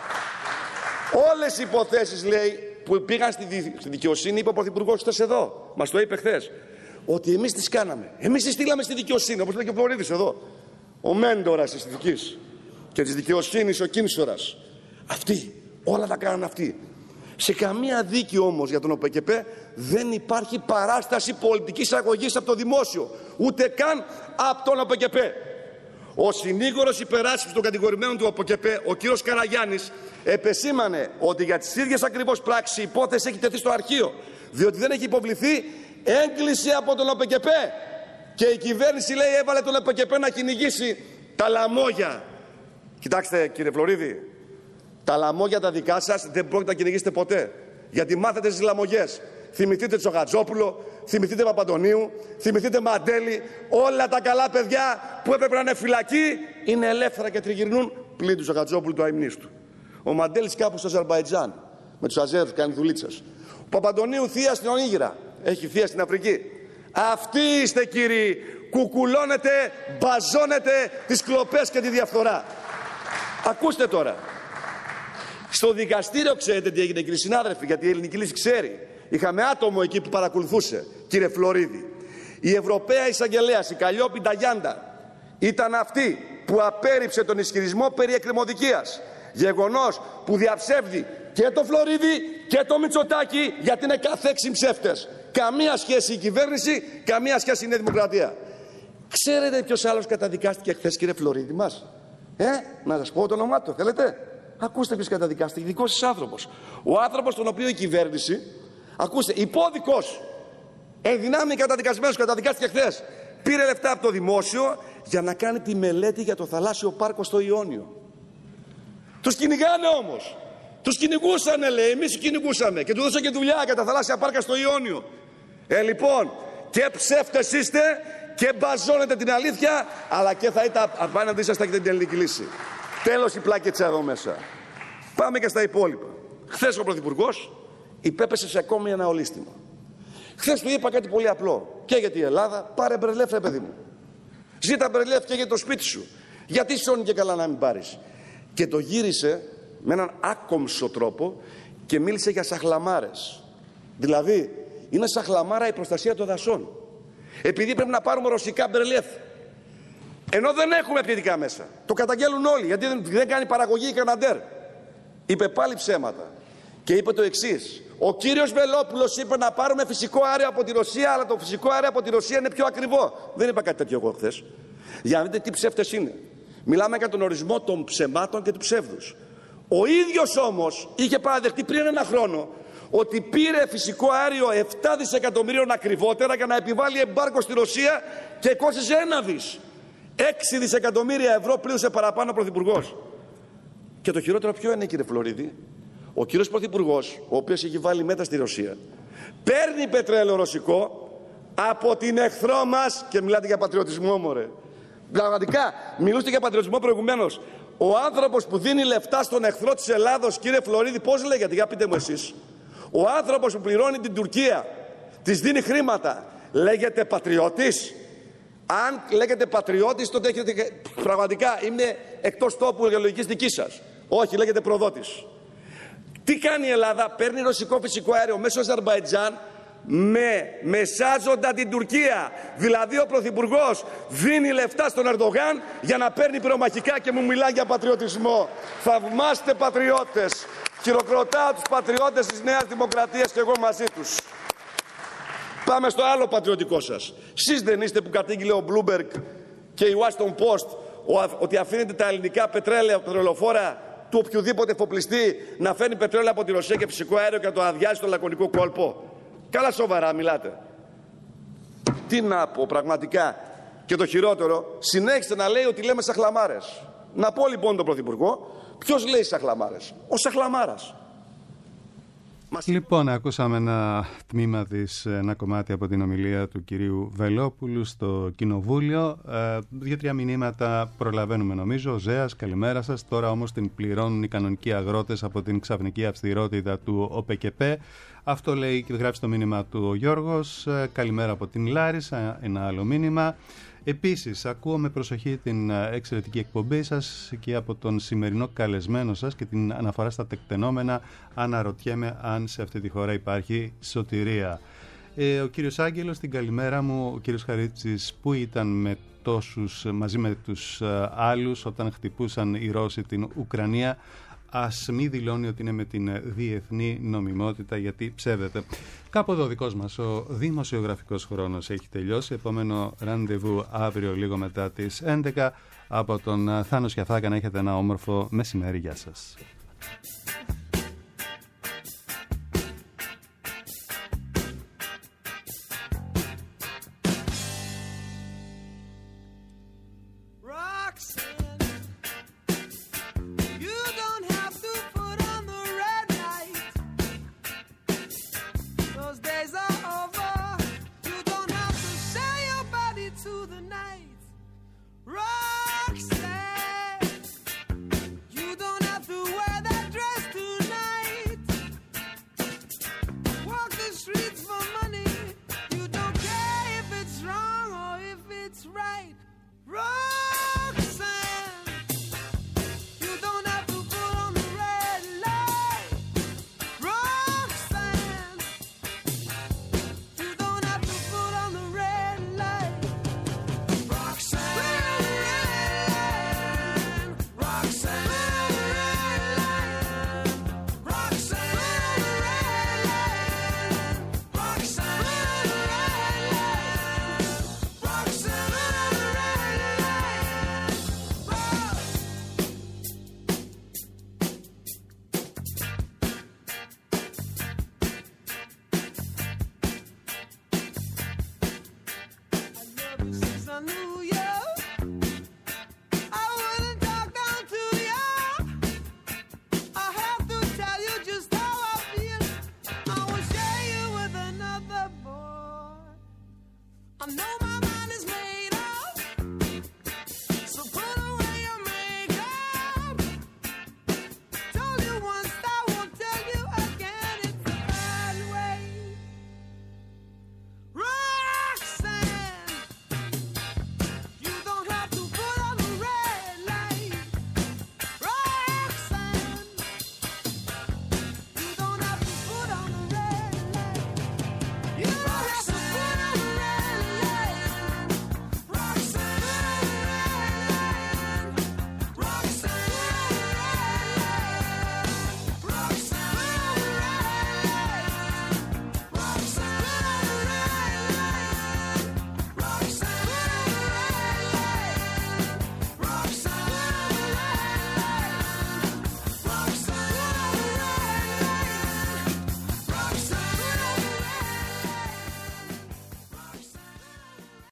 Όλες οι υποθέσεις, λέει, που πήγαν στη δικαιοσύνη, είπε ο Πρωθυπουργός χθες εδώ, μας το είπε χθες. ότι εμείς τις κάναμε. Εμείς τις στείλαμε στη δικαιοσύνη, όπως λέει και ο Πλωρίδης εδώ. Ο μέντορας της ηθικής και της δικαιοσύνης ο Κίνσορας. Αυτοί, όλα τα κάνανε αυτοί. Σε καμία δίκη όμως για τον ΟΠΕΚΕΠΕ δεν υπάρχει παράσταση πολιτικής αγωγής από το δημόσιο. Ούτε καν από τον ΟΠΕΚΕΠΕ. Ο συνήγορος υπεράσπισης των κατηγορημένων του ΟΠΕΚΕΠΕ, ο κύριος Καραγιάννης, επεσήμανε ότι για τις ίδιες ακριβώς πράξεις η υπόθεση έχει τεθεί στο αρχείο. Διότι δεν έχει υποβληθεί έγκληση από τον ΟΠΕΚΕΠΕ. Και η κυβέρνηση, λέει, έβαλε τον ΟΠΕΚΕΠΕ να κυνηγήσει τα λαμόγια. Κοιτάξτε, κύριε Φλωρίδη, τα λαμόγια τα δικά σας δεν πρόκειται να κυνηγήσετε ποτέ. Γιατί μάθετε στις λαμογιές. Θυμηθείτε Τσοχατζόπουλο, θυμηθείτε Παπαντονίου, θυμηθείτε Μαντέλη. Όλα τα καλά παιδιά που έπρεπε να είναι φυλακοί είναι ελεύθερα και τριγυρνούν πλην του Τσοχατζόπουλου του αημνίστου. Ο Μαντέλης κάπου στο Αζερμπαϊτζάν με τους Αζέρους κάνει δουλίτσες. Ο Παπαντονίου θεία στην Ονίγυρα. Έχει θεία στην Αφρική. Αυτοί είστε, κύριοι. Κουκουλώνετε, μπαζώνετε τις κλοπές και τη διαφθορά. Ακούστε τώρα. Στο δικαστήριο ξέρετε τι έγινε, κύριοι συνάδελφοι, γιατί η ελληνική λύση ξέρει. Είχαμε άτομο εκεί που παρακολουθούσε, κύριε Φλωρίδη. Η Ευρωπαία Εισαγγελέας, η Καλλιόπη Νταγιάντα, ήταν αυτή που απέρριψε τον ισχυρισμό περί εκκρεμωδικίας. Γεγονός που διαψεύδει και το Φλωρίδη και το Μητσοτάκη, γιατί είναι κάθε έξι ψεύτες. Καμία σχέση η κυβέρνηση, καμία σχέση η Νέα Δημοκρατία. Ξέρετε ποιος άλλος καταδικάστηκε χθες, κύριε Φλωρίδη μας? Ε, να σας πω το όνομά του, θέλετε? Ακούστε ποιος καταδικάστηκε, δικός σας άνθρωπος. Ο άνθρωπος τον οποίο η κυβέρνηση, ακούστε, υπόδικος, ενδυνάμει καταδικασμένος, καταδικάστηκε χθες. Πήρε λεφτά από το δημόσιο για να κάνει τη μελέτη για το θαλάσσιο πάρκο στο Ιόνιο. Τους κυνηγάνε όμως. Τους κυνηγούσανε, λέει, εμείς τους κυνηγούσαμε και του δώσα και δουλειά για τα θαλάσσια πάρκα στο Ιόνιο. Ε, λοιπόν, και ψεύτες είστε και μπαζώνετε την αλήθεια, αλλά και θα είτε απέναντι σας θα έχετε την ελληνική λύση. Τέλος η πλάκετσα εδώ μέσα. Πάμε και στα υπόλοιπα. Χθες ο Πρωθυπουργός υπέπεσε σε ακόμη ένα ολίσθημα. Χθες του είπα κάτι πολύ απλό. Και για την Ελλάδα, πάρε μπρελέφ, ρε παιδί μου. Ζήτα μπρελέφ και για το σπίτι σου. Γιατί σώνει και καλά να μην πάρεις? Και το γύρισε με έναν άκομψο τρόπο και μίλησε για σαχλαμάρες. Δηλαδή, είναι σαχλαμάρα η προστασία των δασών. Επειδή πρέπει να πάρουμε ρωσικά μπρελέφ. Ενώ δεν έχουμε ποιητικά μέσα. Το καταγγέλουν όλοι, γιατί δεν, δεν κάνει παραγωγή η Καναντέρ. Είπε πάλι ψέματα. Και είπε το εξής. Ο κύριος Βελόπουλος είπε να πάρουμε φυσικό αέριο από τη Ρωσία, αλλά το φυσικό αέριο από τη Ρωσία είναι πιο ακριβό. Δεν είπα κάτι τέτοιο εγώ χθες. Για να δείτε τι ψεύτες είναι. Μιλάμε για τον ορισμό των ψεμάτων και του ψεύδους. Ο ίδιος όμως είχε παραδεχτεί πριν ένα χρόνο ότι πήρε φυσικό αέριο επτά δισεκατομμυρίων ακριβότερα για να επιβάλλει εμπάργκο στη Ρωσία και κόστιζε ένα δις. έξι δισεκατομμύρια ευρώ πλήρωσε παραπάνω ο Πρωθυπουργός. Και το χειρότερο ποιο είναι, κύριε Φλωρίδη? Ο κύριος Πρωθυπουργός, ο οποίος έχει βάλει μέτα στη Ρωσία, παίρνει πετρέλαιο ρωσικό από την εχθρό μας και μιλάτε για πατριωτισμό, μωρέ. Πραγματικά, μιλούστε για πατριωτισμό προηγουμένως. Ο άνθρωπος που δίνει λεφτά στον εχθρό της Ελλάδος, κύριε Φλωρίδη, πώς λέγεται? Για πείτε μου εσείς. Ο άνθρωπος που πληρώνει την Τουρκία, της δίνει χρήματα, λέγεται πατριώτης? Αν λέγεται πατριώτης, τότε έχετε, πραγματικά είναι εκτός τόπου για λογικής δική σας. Όχι, λέγεται προδότης. Τι κάνει η Ελλάδα? Παίρνει ρωσικό φυσικό αέριο μέσω Αζερμπαϊτζάν με μεσάζοντα την Τουρκία. Δηλαδή ο Πρωθυπουργός δίνει λεφτά στον Ερντογάν για να παίρνει πυρομαχικά και μου μιλάει για πατριωτισμό. Θαυμάστε πατριώτες. Χειροκροτάω τους πατριώτες της Νέας Δημοκρατίας και εγώ μαζί τους. Πάμε στο άλλο πατριωτικό σας. Εσείς δεν είστε που κατήγγειλε ο Bloomberg και η Washington Post ότι αφήνετε τα ελληνικά πετρέλαια, πετρελοφόρα του οποιοδήποτε εφοπλιστή να φέρνει πετρέλαιο από τη Ρωσία και φυσικό αέριο και να το αδειάσει στο λακωνικό κόλπο? Καλά σοβαρά μιλάτε. Τι να πω πραγματικά. Και το χειρότερο, συνέχισε να λέει ότι λέμε σαχλαμάρες. Να πω λοιπόν τον Πρωθυπουργό, ποιος λέει σαχλαμάρες? Ο Σαχλαμάρας. Λοιπόν, ακούσαμε ένα τμήμα της, ένα κομμάτι από την ομιλία του κυρίου Βελόπουλου στο Κοινοβούλιο. Ε, Δύο-τρία μηνύματα προλαβαίνουμε νομίζω. Ζέας, καλημέρα σας. Τώρα όμως την πληρώνουν οι κανονικοί αγρότες από την ξαφνική αυστηρότητα του ΟΠΕΚΕΠΕ. Αυτό λέει και γράφει στο μήνυμα του ο Γιώργος. Ε, καλημέρα από την Λάρισα, ένα άλλο μήνυμα. Επίσης, ακούω με προσοχή την εξαιρετική εκπομπή σας και από τον σημερινό καλεσμένο σας και την αναφορά στα τεκτενόμενα. Αναρωτιέμαι αν σε αυτή τη χώρα υπάρχει σωτηρία. Ε, ο κύριος Άγγελος, την καλημέρα μου. Ο κύριος Χαρίτσης, που ήταν με τόσους, μαζί με τους άλλους όταν χτυπούσαν οι Ρώσοι την Ουκρανία? Ας μη δηλώνει ότι είναι με την διεθνή νομιμότητα, γιατί ψεύδεται. Κάπου εδώ ο δικός μας ο δημοσιογραφικός χρόνος έχει τελειώσει. Επόμενο ραντεβού αύριο λίγο μετά τις έντεκα. Από τον Θάνο Σιαφάκα να έχετε ένα όμορφο μεσημέρι. Γεια σας.